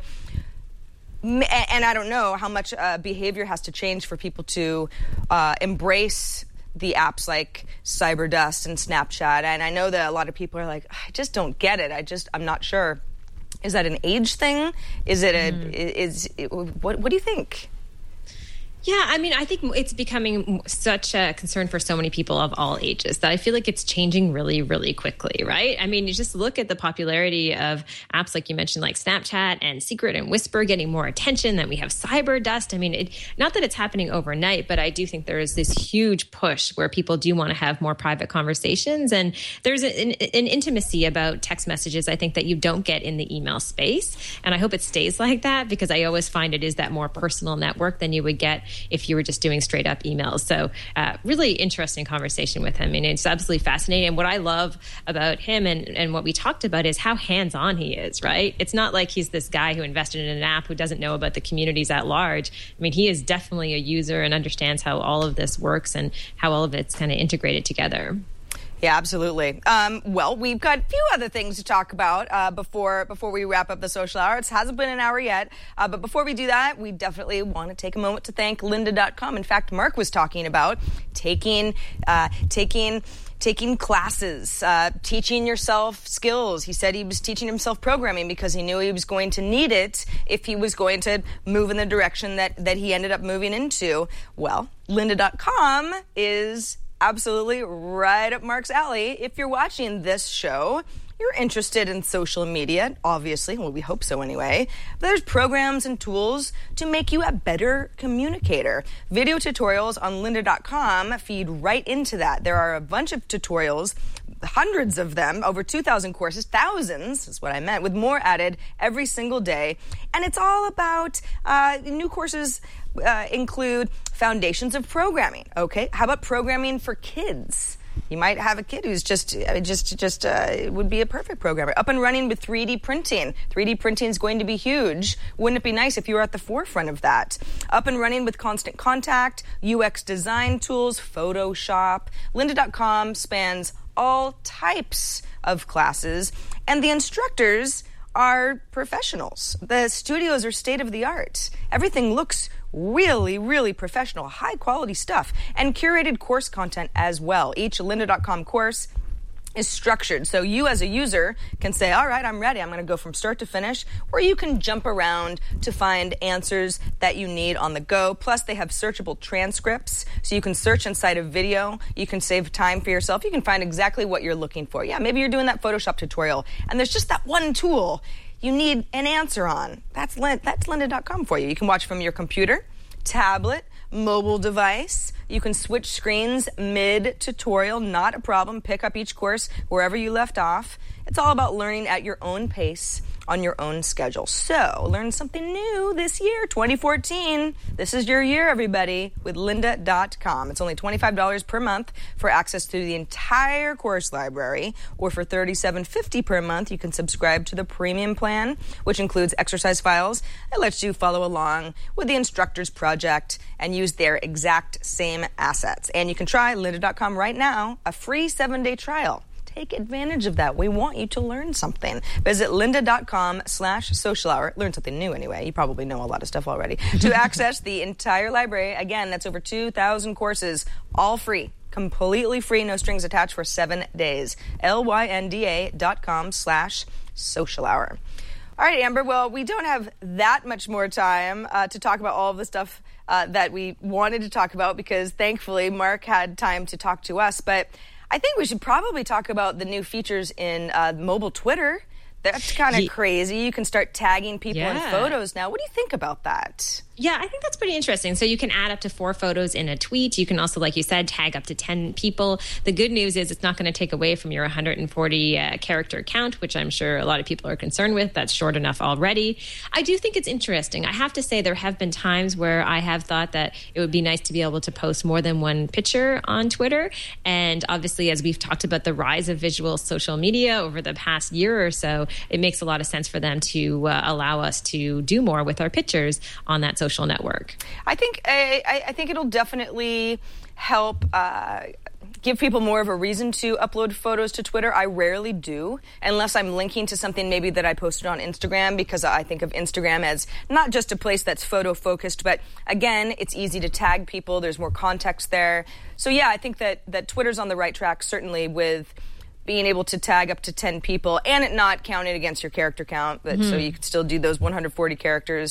And I don't know how much uh, behavior has to change for people to uh, embrace the apps like CyberDust and Snapchat. And I know that a lot of people are like, I just don't get it. I just, I'm not sure. Is that an age thing? Is it a, mm. is, it, what, what do you think? Yeah, I mean, I think it's becoming such a concern for so many people of all ages that I feel like it's changing really, really quickly, right? I mean, you just look at the popularity of apps like you mentioned, like Snapchat and Secret and Whisper getting more attention. Then we have Cyber Dust. I mean, it, not that it's happening overnight, but I do think there is this huge push where people do want to have more private conversations. And there's an, an intimacy about text messages, I think, that you don't get in the email space. And I hope it stays like that, because I always find it is that more personal network than you would get if you were just doing straight up emails. So uh, really interesting conversation with him. And it's absolutely fascinating. And what I love about him and, and what we talked about is how hands-on he is, right? It's not like he's this guy who invested in an app who doesn't know about the communities at large. I mean, he is definitely a user and understands how all of this works and how all of it's kind of integrated together. Yeah, absolutely. Um, well, we've got a few other things to talk about uh, before before we wrap up the social hour. It hasn't been an hour yet, uh, but before we do that, we definitely want to take a moment to thank lynda dot com. In fact, Mark was talking about taking uh, taking. taking classes, uh, teaching yourself skills. He said he was teaching himself programming because he knew he was going to need it if he was going to move in the direction that, that he ended up moving into. Well, lynda dot com is absolutely right up Mark's alley. If you're watching this show, you're interested in social media, obviously. Well, we hope so anyway. There's programs and tools to make you a better communicator. Video tutorials on lynda dot com feed right into that. There are a bunch of tutorials, hundreds of them, over two thousand courses, thousands is what I meant, with more added every single day. And it's all about uh, new courses uh, include foundations of programming. Okay, how about programming for kids? You might have a kid who's just, just, just uh, would be a perfect programmer. Up and running with three D printing. three D printing is going to be huge. Wouldn't it be nice if you were at the forefront of that? Up and running with Constant Contact, U X design tools, Photoshop. lynda dot com spans all types of classes, and the instructors are professionals. The studios are state-of-the-art. Everything looks really, really professional, high-quality stuff, and curated course content as well. Each lynda dot com course is structured, so you as a user can say, all right, I'm ready, I'm going to go from start to finish, or you can jump around to find answers that you need on the go. Plus, they have searchable transcripts, so you can search inside a video, you can save time for yourself, you can find exactly what you're looking for. Yeah, maybe you're doing that Photoshop tutorial, and there's just that one tool you need an answer on. That's, that's lynda dot com for you. You can watch from your computer, tablet, mobile device. You can switch screens mid-tutorial, not a problem. Pick up each course wherever you left off. It's all about learning at your own pace on your own schedule. So, learn something new this year, twenty fourteen. This is your year, everybody, with lynda dot com. It's only twenty-five dollars per month for access to the entire course library, or for thirty-seven fifty per month, you can subscribe to the premium plan, which includes exercise files. It lets you follow along with the instructor's project and use their exact same assets. And you can try lynda dot com right now, a free seven-day trial. Take advantage of that. We want you to learn something. Visit lynda dot com slash social hour. Learn something new anyway. You probably know a lot of stuff already. To access the entire library, again, that's over two thousand courses, all free. Completely free, no strings attached for seven days. L-Y-N-D-A dot com slash social hour. All right, Amber, well, we don't have that much more time uh, to talk about all of the stuff uh, that we wanted to talk about, because thankfully Mark had time to talk to us, but I think we should probably talk about the new features in uh, mobile Twitter. That's kind of yeah. crazy. You can start tagging people yeah. in photos now. What do you think about that? Yeah, I think that's pretty interesting. So you can add up to four photos in a tweet. You can also, like you said, tag up to ten people. The good news is it's not going to take away from your one hundred forty uh, character count, which I'm sure a lot of people are concerned with. That's short enough already. I do think it's interesting. I have to say there have been times where I have thought that it would be nice to be able to post more than one picture on Twitter. And obviously, as we've talked about the rise of visual social media over the past year or so, it makes a lot of sense for them to uh, allow us to do more with our pictures on that social network. I think I, I think it'll definitely help uh, give people more of a reason to upload photos to Twitter. I rarely do, unless I'm linking to something maybe that I posted on Instagram, because I think of Instagram as not just a place that's photo focused, but again, it's easy to tag people. There's more context there. So yeah, I think that, that Twitter's on the right track, certainly with being able to tag up to ten people and it not counted against your character count, but mm-hmm. so you could still do those one hundred forty characters.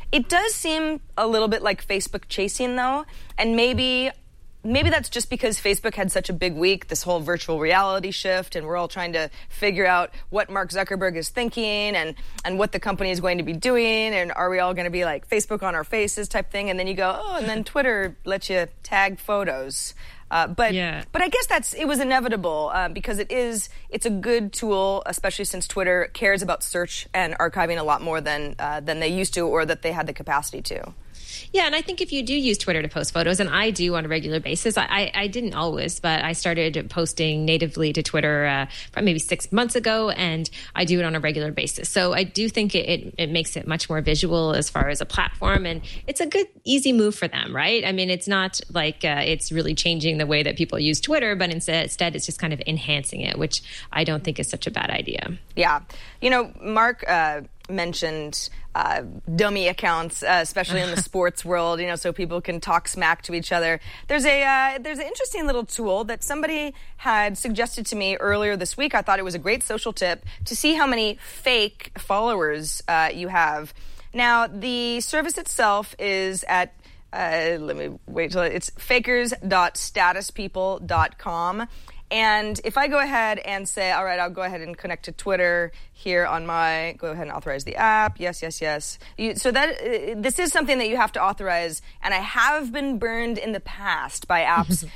It does seem a little bit like Facebook chasing, though, and maybe maybe that's just because Facebook had such a big week, this whole virtual reality shift, and we're all trying to figure out what Mark Zuckerberg is thinking and, and what the company is going to be doing, and are we all going to be like Facebook on our faces type thing, and then you go, oh, and then Twitter lets you tag photos. Uh, but yeah. but I guess that's it was inevitable uh, because it is it's a good tool, especially since Twitter cares about search and archiving a lot more than uh, than they used to or that they had the capacity to. Yeah, and I think if you do use Twitter to post photos, and I do on a regular basis, I, I, I didn't always, but I started posting natively to Twitter uh, maybe six months ago, and I do it on a regular basis. So I do think it, it, it makes it much more visual as far as a platform, and it's a good, easy move for them, right? I mean, it's not like uh, it's really changing the way that people use Twitter, but instead, instead it's just kind of enhancing it, which I don't think is such a bad idea. Yeah. You know, Mark uh, mentioned uh, dummy accounts, uh, especially in the sports world, you know, so people can talk smack to each other. There's a uh, there's an interesting little tool that somebody had suggested to me earlier this week. I thought it was a great social tip to see how many fake followers uh, you have. Now, the service itself is at uh, let me wait till it's fakers dot status people dot com. And if I go ahead and say, all right, I'll go ahead and connect to Twitter here on my, go ahead and authorize the app. Yes, yes, yes. You, so that uh, this is something that you have to authorize. And I have been burned in the past by apps,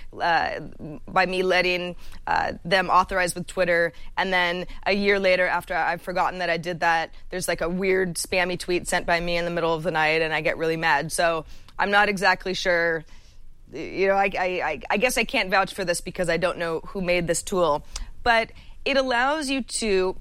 uh, by me letting uh, them authorize with Twitter. And then a year later, after I've forgotten that I did that, there's like a weird spammy tweet sent by me in the middle of the night and I get really mad. So I'm not exactly sure. You know, I, I, I guess I can't vouch for this because I don't know who made this tool, but it allows you to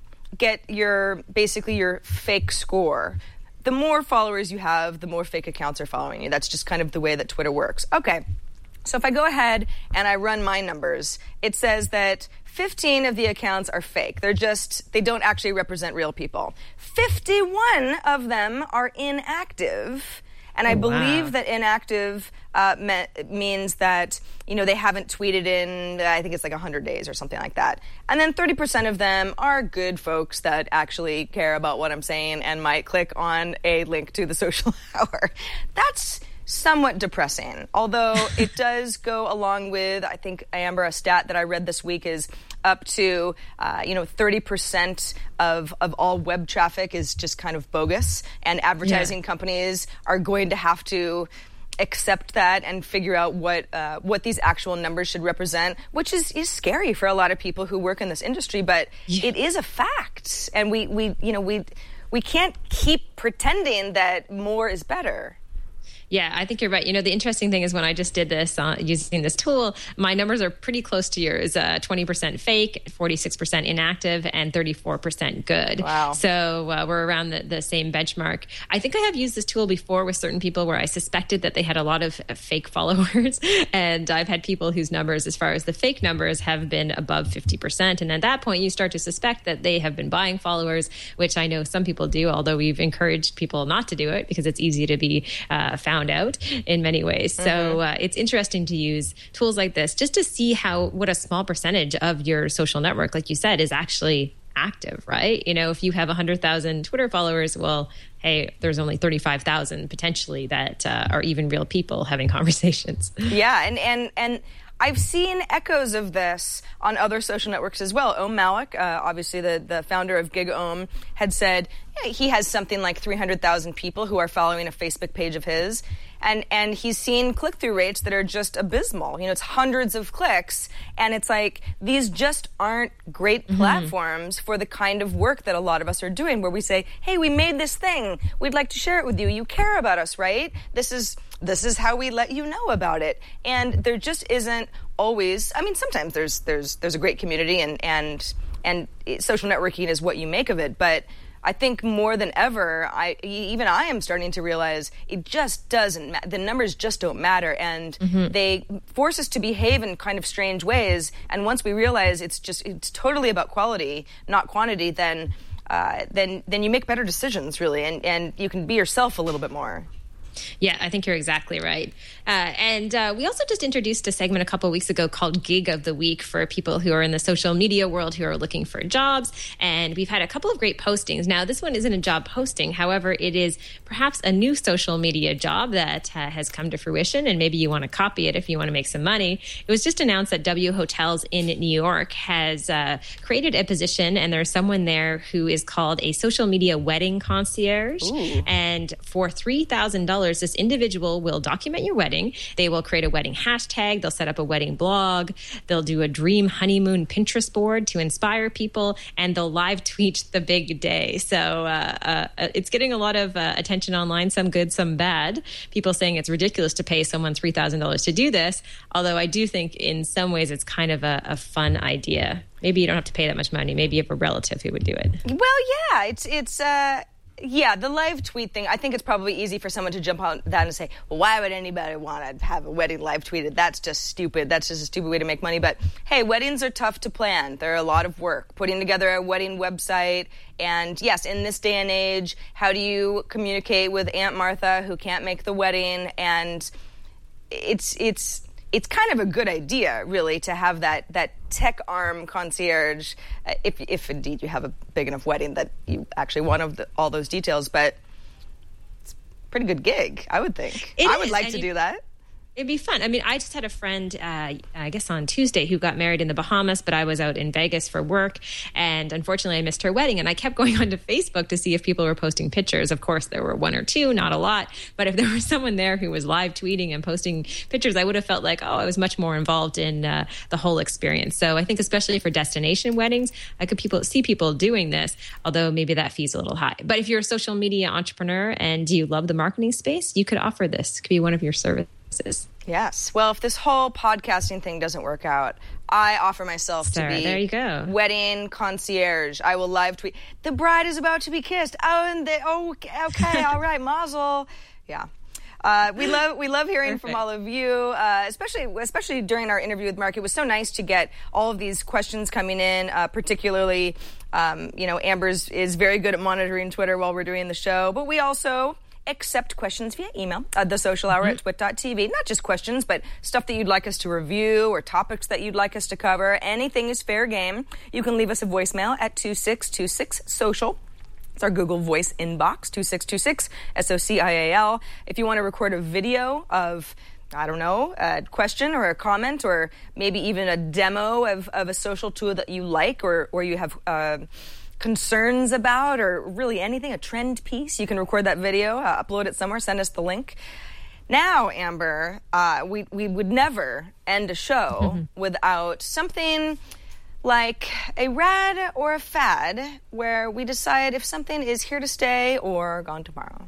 get your, basically your fake score. The more followers you have, the more fake accounts are following you. That's just kind of the way that Twitter works. Okay, so if I go ahead and I run my numbers, it says that fifteen of the accounts are fake. They're just, they don't actually represent real people. fifty-one of them are inactive. And I oh, believe wow. that inactive uh, me- means that, you know, they haven't tweeted in, I think it's like one hundred days or something like that. And then thirty percent of them are good folks that actually care about what I'm saying and might click on a link to the social hour. That's somewhat depressing, although it does go along with, I think, Amber, a stat that I read this week is up to, uh, you know, thirty percent of, of all web traffic is just kind of bogus, and advertising yeah. companies are going to have to accept that and figure out what uh, what these actual numbers should represent, which is, is scary for a lot of people who work in this industry, but yeah. it is a fact, and we, we you know, we we can't keep pretending that more is better. Yeah, I think you're right. You know, the interesting thing is when I just did this uh, using this tool, my numbers are pretty close to yours. Uh, twenty percent fake, forty-six percent inactive, and thirty-four percent good. Wow. So uh, we're around the, the same benchmark. I think I have used this tool before with certain people where I suspected that they had a lot of uh, fake followers. And I've had people whose numbers, as far as the fake numbers, have been above fifty percent. And at that point, you start to suspect that they have been buying followers, which I know some people do, although we've encouraged people not to do it because it's easy to be uh, found out in many ways. Mm-hmm. So uh, it's interesting to use tools like this just to see how what a small percentage of your social network, like you said, is actually active, right? You know, if you have one hundred thousand Twitter followers, well, hey, there's only thirty-five thousand potentially that uh, are even real people having conversations. Yeah, and and and I've seen echoes of this on other social networks as well. Om Malik, uh, obviously the, the founder of GigOm, had said yeah, he has something like three hundred thousand people who are following a Facebook page of his. And and he's seen click-through rates that are just abysmal. You know, it's hundreds of clicks. And it's like, these just aren't great mm-hmm. platforms for the kind of work that a lot of us are doing, where we say, hey, we made this thing. We'd like to share it with you. You care about us, right? This is this is how we let you know about it. And there just isn't always, I mean, sometimes there's there's there's a great community and and and social networking is what you make of it, but I think more than ever, I even I am starting to realize it just doesn't matter. The numbers just don't matter, and mm-hmm. they force us to behave in kind of strange ways. And once we realize it's just it's totally about quality, not quantity, then uh, then then you make better decisions, really, and and you can be yourself a little bit more. Yeah, I think you're exactly right. Uh, and uh, we also just introduced a segment a couple of weeks ago called Gig of the Week for people who are in the social media world who are looking for jobs. And we've had a couple of great postings. Now, this one isn't a job posting. However, it is perhaps a new social media job that uh, has come to fruition. And maybe you want to copy it if you want to make some money. It was just announced that W Hotels in New York has uh, created a position. And there's someone there who is called a social media wedding concierge. Ooh. And for three thousand dollars, this individual will document your wedding. They will create a wedding hashtag. They'll set up a wedding blog. They'll do a dream honeymoon Pinterest board to inspire people, and they'll live tweet the big day. So uh, uh, it's getting a lot of uh, attention online, some good, some bad. People saying it's ridiculous to pay someone three thousand dollars to do this, although I do think in some ways it's kind of a, a fun idea. Maybe you don't have to pay that much money. Maybe you have a relative who would do it. Well, yeah, it's it's uh yeah, the live tweet thing, I think it's probably easy for someone to jump on that and say, well, why would anybody want to have a wedding live tweeted? That's just stupid. That's just a stupid way to make money. But hey, weddings are tough to plan. They're a lot of work. Putting together a wedding website, and yes, in this day and age, how do you communicate with Aunt Martha who can't make the wedding? And it's it's it's kind of a good idea, really, to have that that tech arm concierge, uh, if if indeed you have a big enough wedding that you actually want of the, all those details. But it's a pretty good gig, I would think. It I would is, like and to you- do that. It'd be fun. I mean, I just had a friend, uh, I guess on Tuesday, who got married in the Bahamas, but I was out in Vegas for work, and unfortunately I missed her wedding, and I kept going onto Facebook to see if people were posting pictures. Of course, there were one or two, not a lot, but if there was someone there who was live tweeting and posting pictures, I would have felt like, oh, I was much more involved in uh, the whole experience. So I think especially for destination weddings, I could people see people doing this, although maybe that fee's a little high. But if you're a social media entrepreneur and you love the marketing space, you could offer this. It could be one of your services. Yes. Well, if this whole podcasting thing doesn't work out, I offer myself Sarah, to be there you go. wedding concierge. I will live tweet. The bride is about to be kissed. Oh, and they, oh, okay, all right, mazel. Yeah. Uh, we love we love hearing Perfect. from all of you, uh, especially especially during our interview with Mark. It was so nice to get all of these questions coming in, uh, particularly, um, you know, Amber's is very good at monitoring Twitter while we're doing the show, but we also accept questions via email, uh, the social hour mm-hmm. at twit dot t v. Not just questions, but stuff that you'd like us to review or topics that you'd like us to cover. Anything is fair game. You can leave us a voicemail at two six two six social. It's our Google Voice inbox, two six two six S O C I A L. If you want to record a video of, I don't know, a question or a comment or maybe even a demo of, of a social tool that you like or, or you have uh, concerns about, or really anything, a trend piece, you can record that video, uh, upload it somewhere, send us the link. Now, Amber, uh, we, we would never end a show mm-hmm. without something like a rad or a fad where we decide if something is here to stay or gone tomorrow.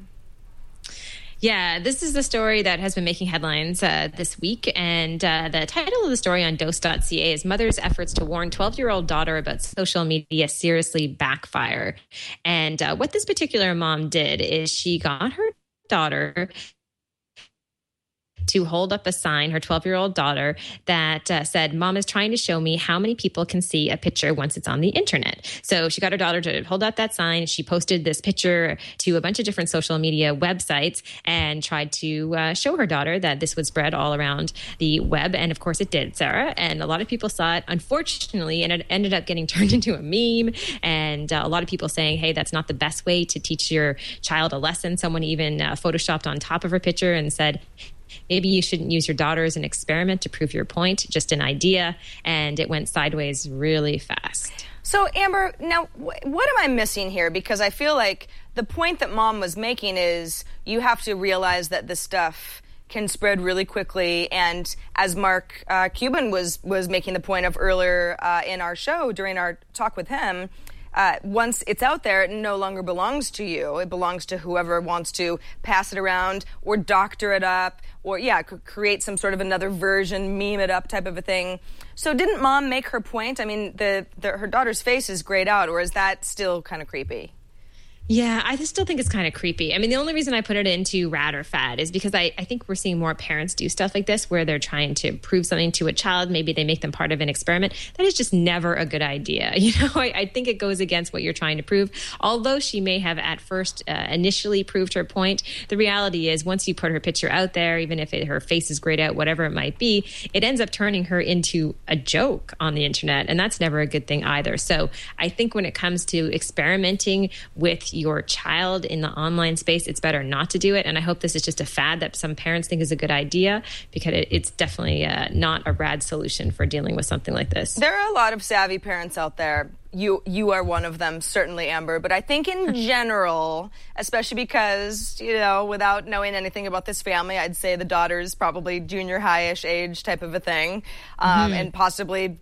Yeah, this is the story that has been making headlines uh, this week. And uh, the title of the story on dose dot c a is Mother's Efforts to Warn twelve-Year-Old Daughter About Social Media Seriously Backfire. And uh, what this particular mom did is she got her daughter to hold up a sign, her twelve-year-old daughter, that uh, said, Mom is trying to show me how many people can see a picture once it's on the internet. So she got her daughter to hold up that sign. She posted this picture to a bunch of different social media websites and tried to uh, show her daughter that this would spread all around the web. And of course it did, Sarah. And a lot of people saw it, unfortunately, and it ended up getting turned into a meme. And uh, a lot of people saying, hey, that's not the best way to teach your child a lesson. Someone even uh, photoshopped on top of her picture and said, maybe you shouldn't use your daughter as an experiment to prove your point, just an idea. And it went sideways really fast. So, Amber, now, wh- what am I missing here? Because I feel like the point that Mom was making is you have to realize that this stuff can spread really quickly. And as Mark uh, Cuban was, was making the point of earlier uh, in our show, during our talk with him, Uh, once it's out there, it no longer belongs to you. It belongs to whoever wants to pass it around or doctor it up or, yeah, c- create some sort of another version, meme it up type of a thing. So didn't Mom make her point? I mean, the, the her daughter's face is grayed out, or is that still kind of creepy? Yeah, I just still think it's kind of creepy. I mean, the only reason I put it into rad or fad is because I, I think we're seeing more parents do stuff like this where they're trying to prove something to a child. Maybe they make them part of an experiment. That is just never a good idea. You know, I, I think it goes against what you're trying to prove. Although she may have at first uh, initially proved her point, the reality is once you put her picture out there, even if it, her face is grayed out, whatever it might be, it ends up turning her into a joke on the internet. And that's never a good thing either. So I think when it comes to experimenting with your child in the online space, it's better not to do it. And I hope this is just a fad that some parents think is a good idea, because it, it's definitely uh, not a rad solution for dealing with something like this. There are a lot of savvy parents out there. You you are one of them, certainly, Amber. But I think in general, especially because, you know, without knowing anything about this family, I'd say the daughter's probably junior high-ish age type of a thing, um, mm-hmm. and possibly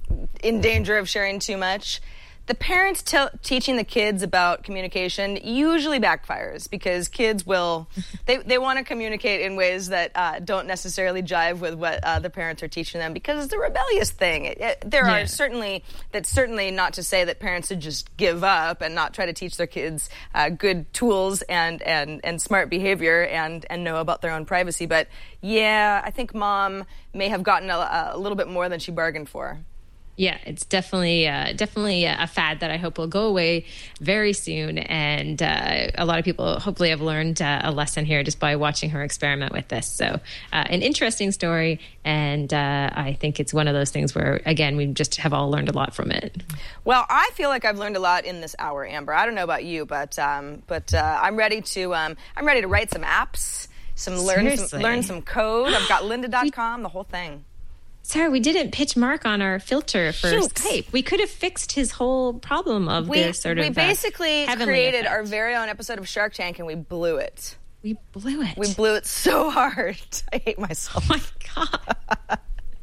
in danger of sharing too much. The parents te- teaching the kids about communication usually backfires, because kids will, they, they want to communicate in ways that uh, don't necessarily jive with what uh, the parents are teaching them, because it's a rebellious thing. It, it, there yeah. are certainly, that's certainly not to say that parents should just give up and not try to teach their kids uh, good tools and, and, and smart behavior and, and know about their own privacy. But yeah, I think mom may have gotten a, a little bit more than she bargained for. Yeah, it's definitely uh, definitely a fad that I hope will go away very soon. And uh, a lot of people hopefully have learned uh, a lesson here just by watching her experiment with this. So uh, an interesting story. And uh, I think it's one of those things where, again, we just have all learned a lot from it. Well, I feel like I've learned a lot in this hour, Amber. I don't know about you, but um, but uh, I'm ready to um, I'm ready to write some apps, some learn some, learn some code. I've got lynda dot com, the whole thing. Sarah, we didn't pitch Mark on our filter for Shoot. Skype. We could have fixed his whole problem of we, the sort we of We basically uh, created effect. our very own episode of Shark Tank, and we blew it. We blew it. We blew it so hard. I hate myself. Oh, my God.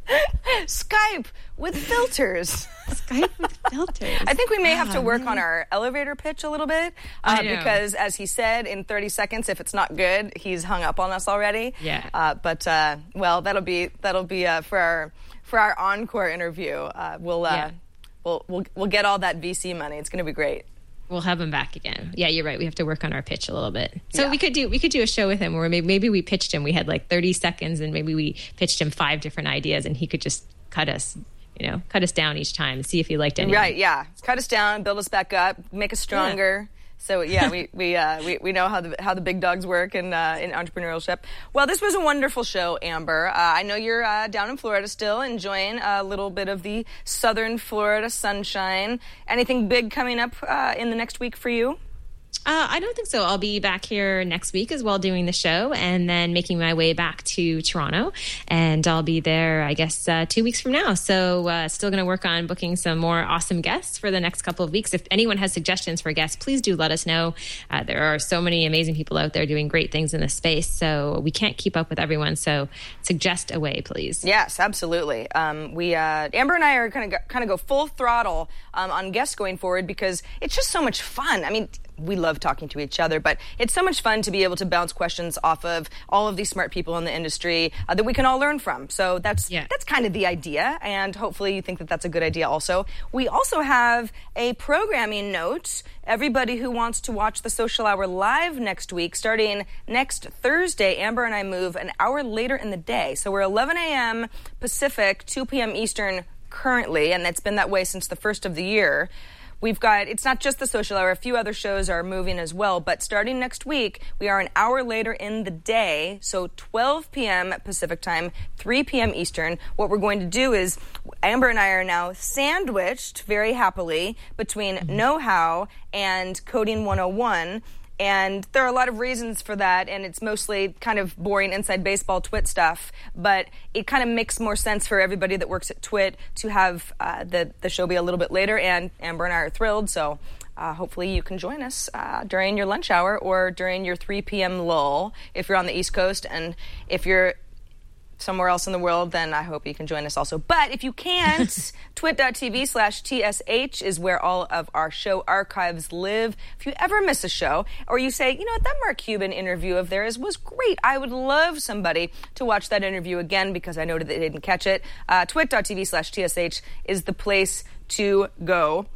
Skype with filters. Skype with filters. I think we may have to work man. on our elevator pitch a little bit, uh, because, as he said, in thirty seconds, if it's not good, he's hung up on us already. Yeah. Uh, but uh, well, that'll be that'll be uh, for our for our encore interview. Uh, we'll, uh, yeah. we'll we'll we'll get all that V C money. It's going to be great. We'll have him back again. Yeah, you're right. We have to work on our pitch a little bit. So yeah. we could do we could do a show with him where maybe, maybe we pitched him. We had like thirty seconds, and maybe we pitched him five different ideas, and he could just cut us, you know, cut us down each time and see if he liked any. Right, yeah. Cut us down, build us back up, make us stronger. Yeah. So yeah, we we, uh, we we know how the how the big dogs work in uh, in entrepreneurship. Well, this was a wonderful show, Amber. Uh, I know you're uh, down in Florida still, enjoying a little bit of the southern Florida sunshine. Anything big coming up uh, in the next week for you? Uh, I don't think so. I'll be back here next week as well doing the show, and then making my way back to Toronto. And I'll be there, I guess, uh, two weeks from now. So uh, still going to work on booking some more awesome guests for the next couple of weeks. If anyone has suggestions for guests, please do let us know. Uh, there are so many amazing people out there doing great things in this space, so we can't keep up with everyone. So suggest a way, please. Yes, absolutely. Um, we uh, Amber and I are going to kind of go full throttle um, on guests going forward, because it's just so much fun. I mean, we love talking to each other, but it's so much fun to be able to bounce questions off of all of these smart people in the industry uh, that we can all learn from. So that's yeah. that's kind of the idea, and hopefully you think that that's a good idea also. We also have a programming note. Everybody who wants to watch the Social Hour live next week, starting next Thursday, Amber and I move an hour later in the day. So we're eleven a.m. Pacific, two p.m. Eastern currently, and it's been that way since the first of the year. We've got, it's not just the Social Hour, a few other shows are moving as well, but starting next week, we are an hour later in the day, so twelve p.m. Pacific time, three p.m. Eastern. What we're going to do is, Amber and I are now sandwiched very happily between mm-hmm. Know How and Coding one oh one. And there are a lot of reasons for that, and it's mostly kind of boring inside baseball Twit stuff, but it kind of makes more sense for everybody that works at Twit to have uh, the, the show be a little bit later, and Amber and I are thrilled, so uh, hopefully you can join us uh, during your lunch hour or during your three p.m. lull if you're on the East Coast, and if you're somewhere else in the world, then I hope you can join us also. But if you can't, twit.tv slash TSH is where all of our show archives live. If you ever miss a show, or you say, you know what, that Mark Cuban interview of theirs was great, I would love somebody to watch that interview again because I know that they didn't catch it, uh, twit.tv slash TSH is the place to go.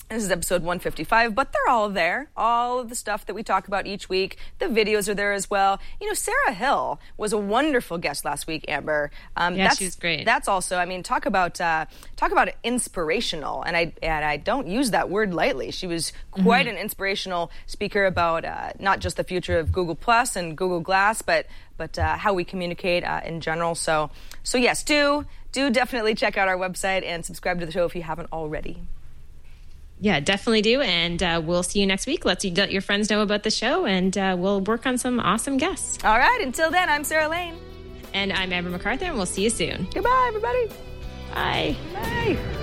This is episode one fifty-five, but they're all there. All of the stuff that we talk about each week. The videos are there as well. You know, Sarah Hill was a wonderful guest last week, Amber. Um, yeah, that's, she was great. That's also, I mean, talk about uh, talk about inspirational, and I and I don't use that word lightly. She was quite mm-hmm. an inspirational speaker about uh, not just the future of Google Plus and Google Glass, but but uh, how we communicate uh, in general. So so yes, do do definitely check out our website and subscribe to the show if you haven't already. Yeah, definitely do. And uh, we'll see you next week. Let's let your friends know about the show, and uh, we'll work on some awesome guests. All right. Until then, I'm Sarah Lane. And I'm Amber MacArthur, and we'll see you soon. Goodbye, everybody. Bye. Bye.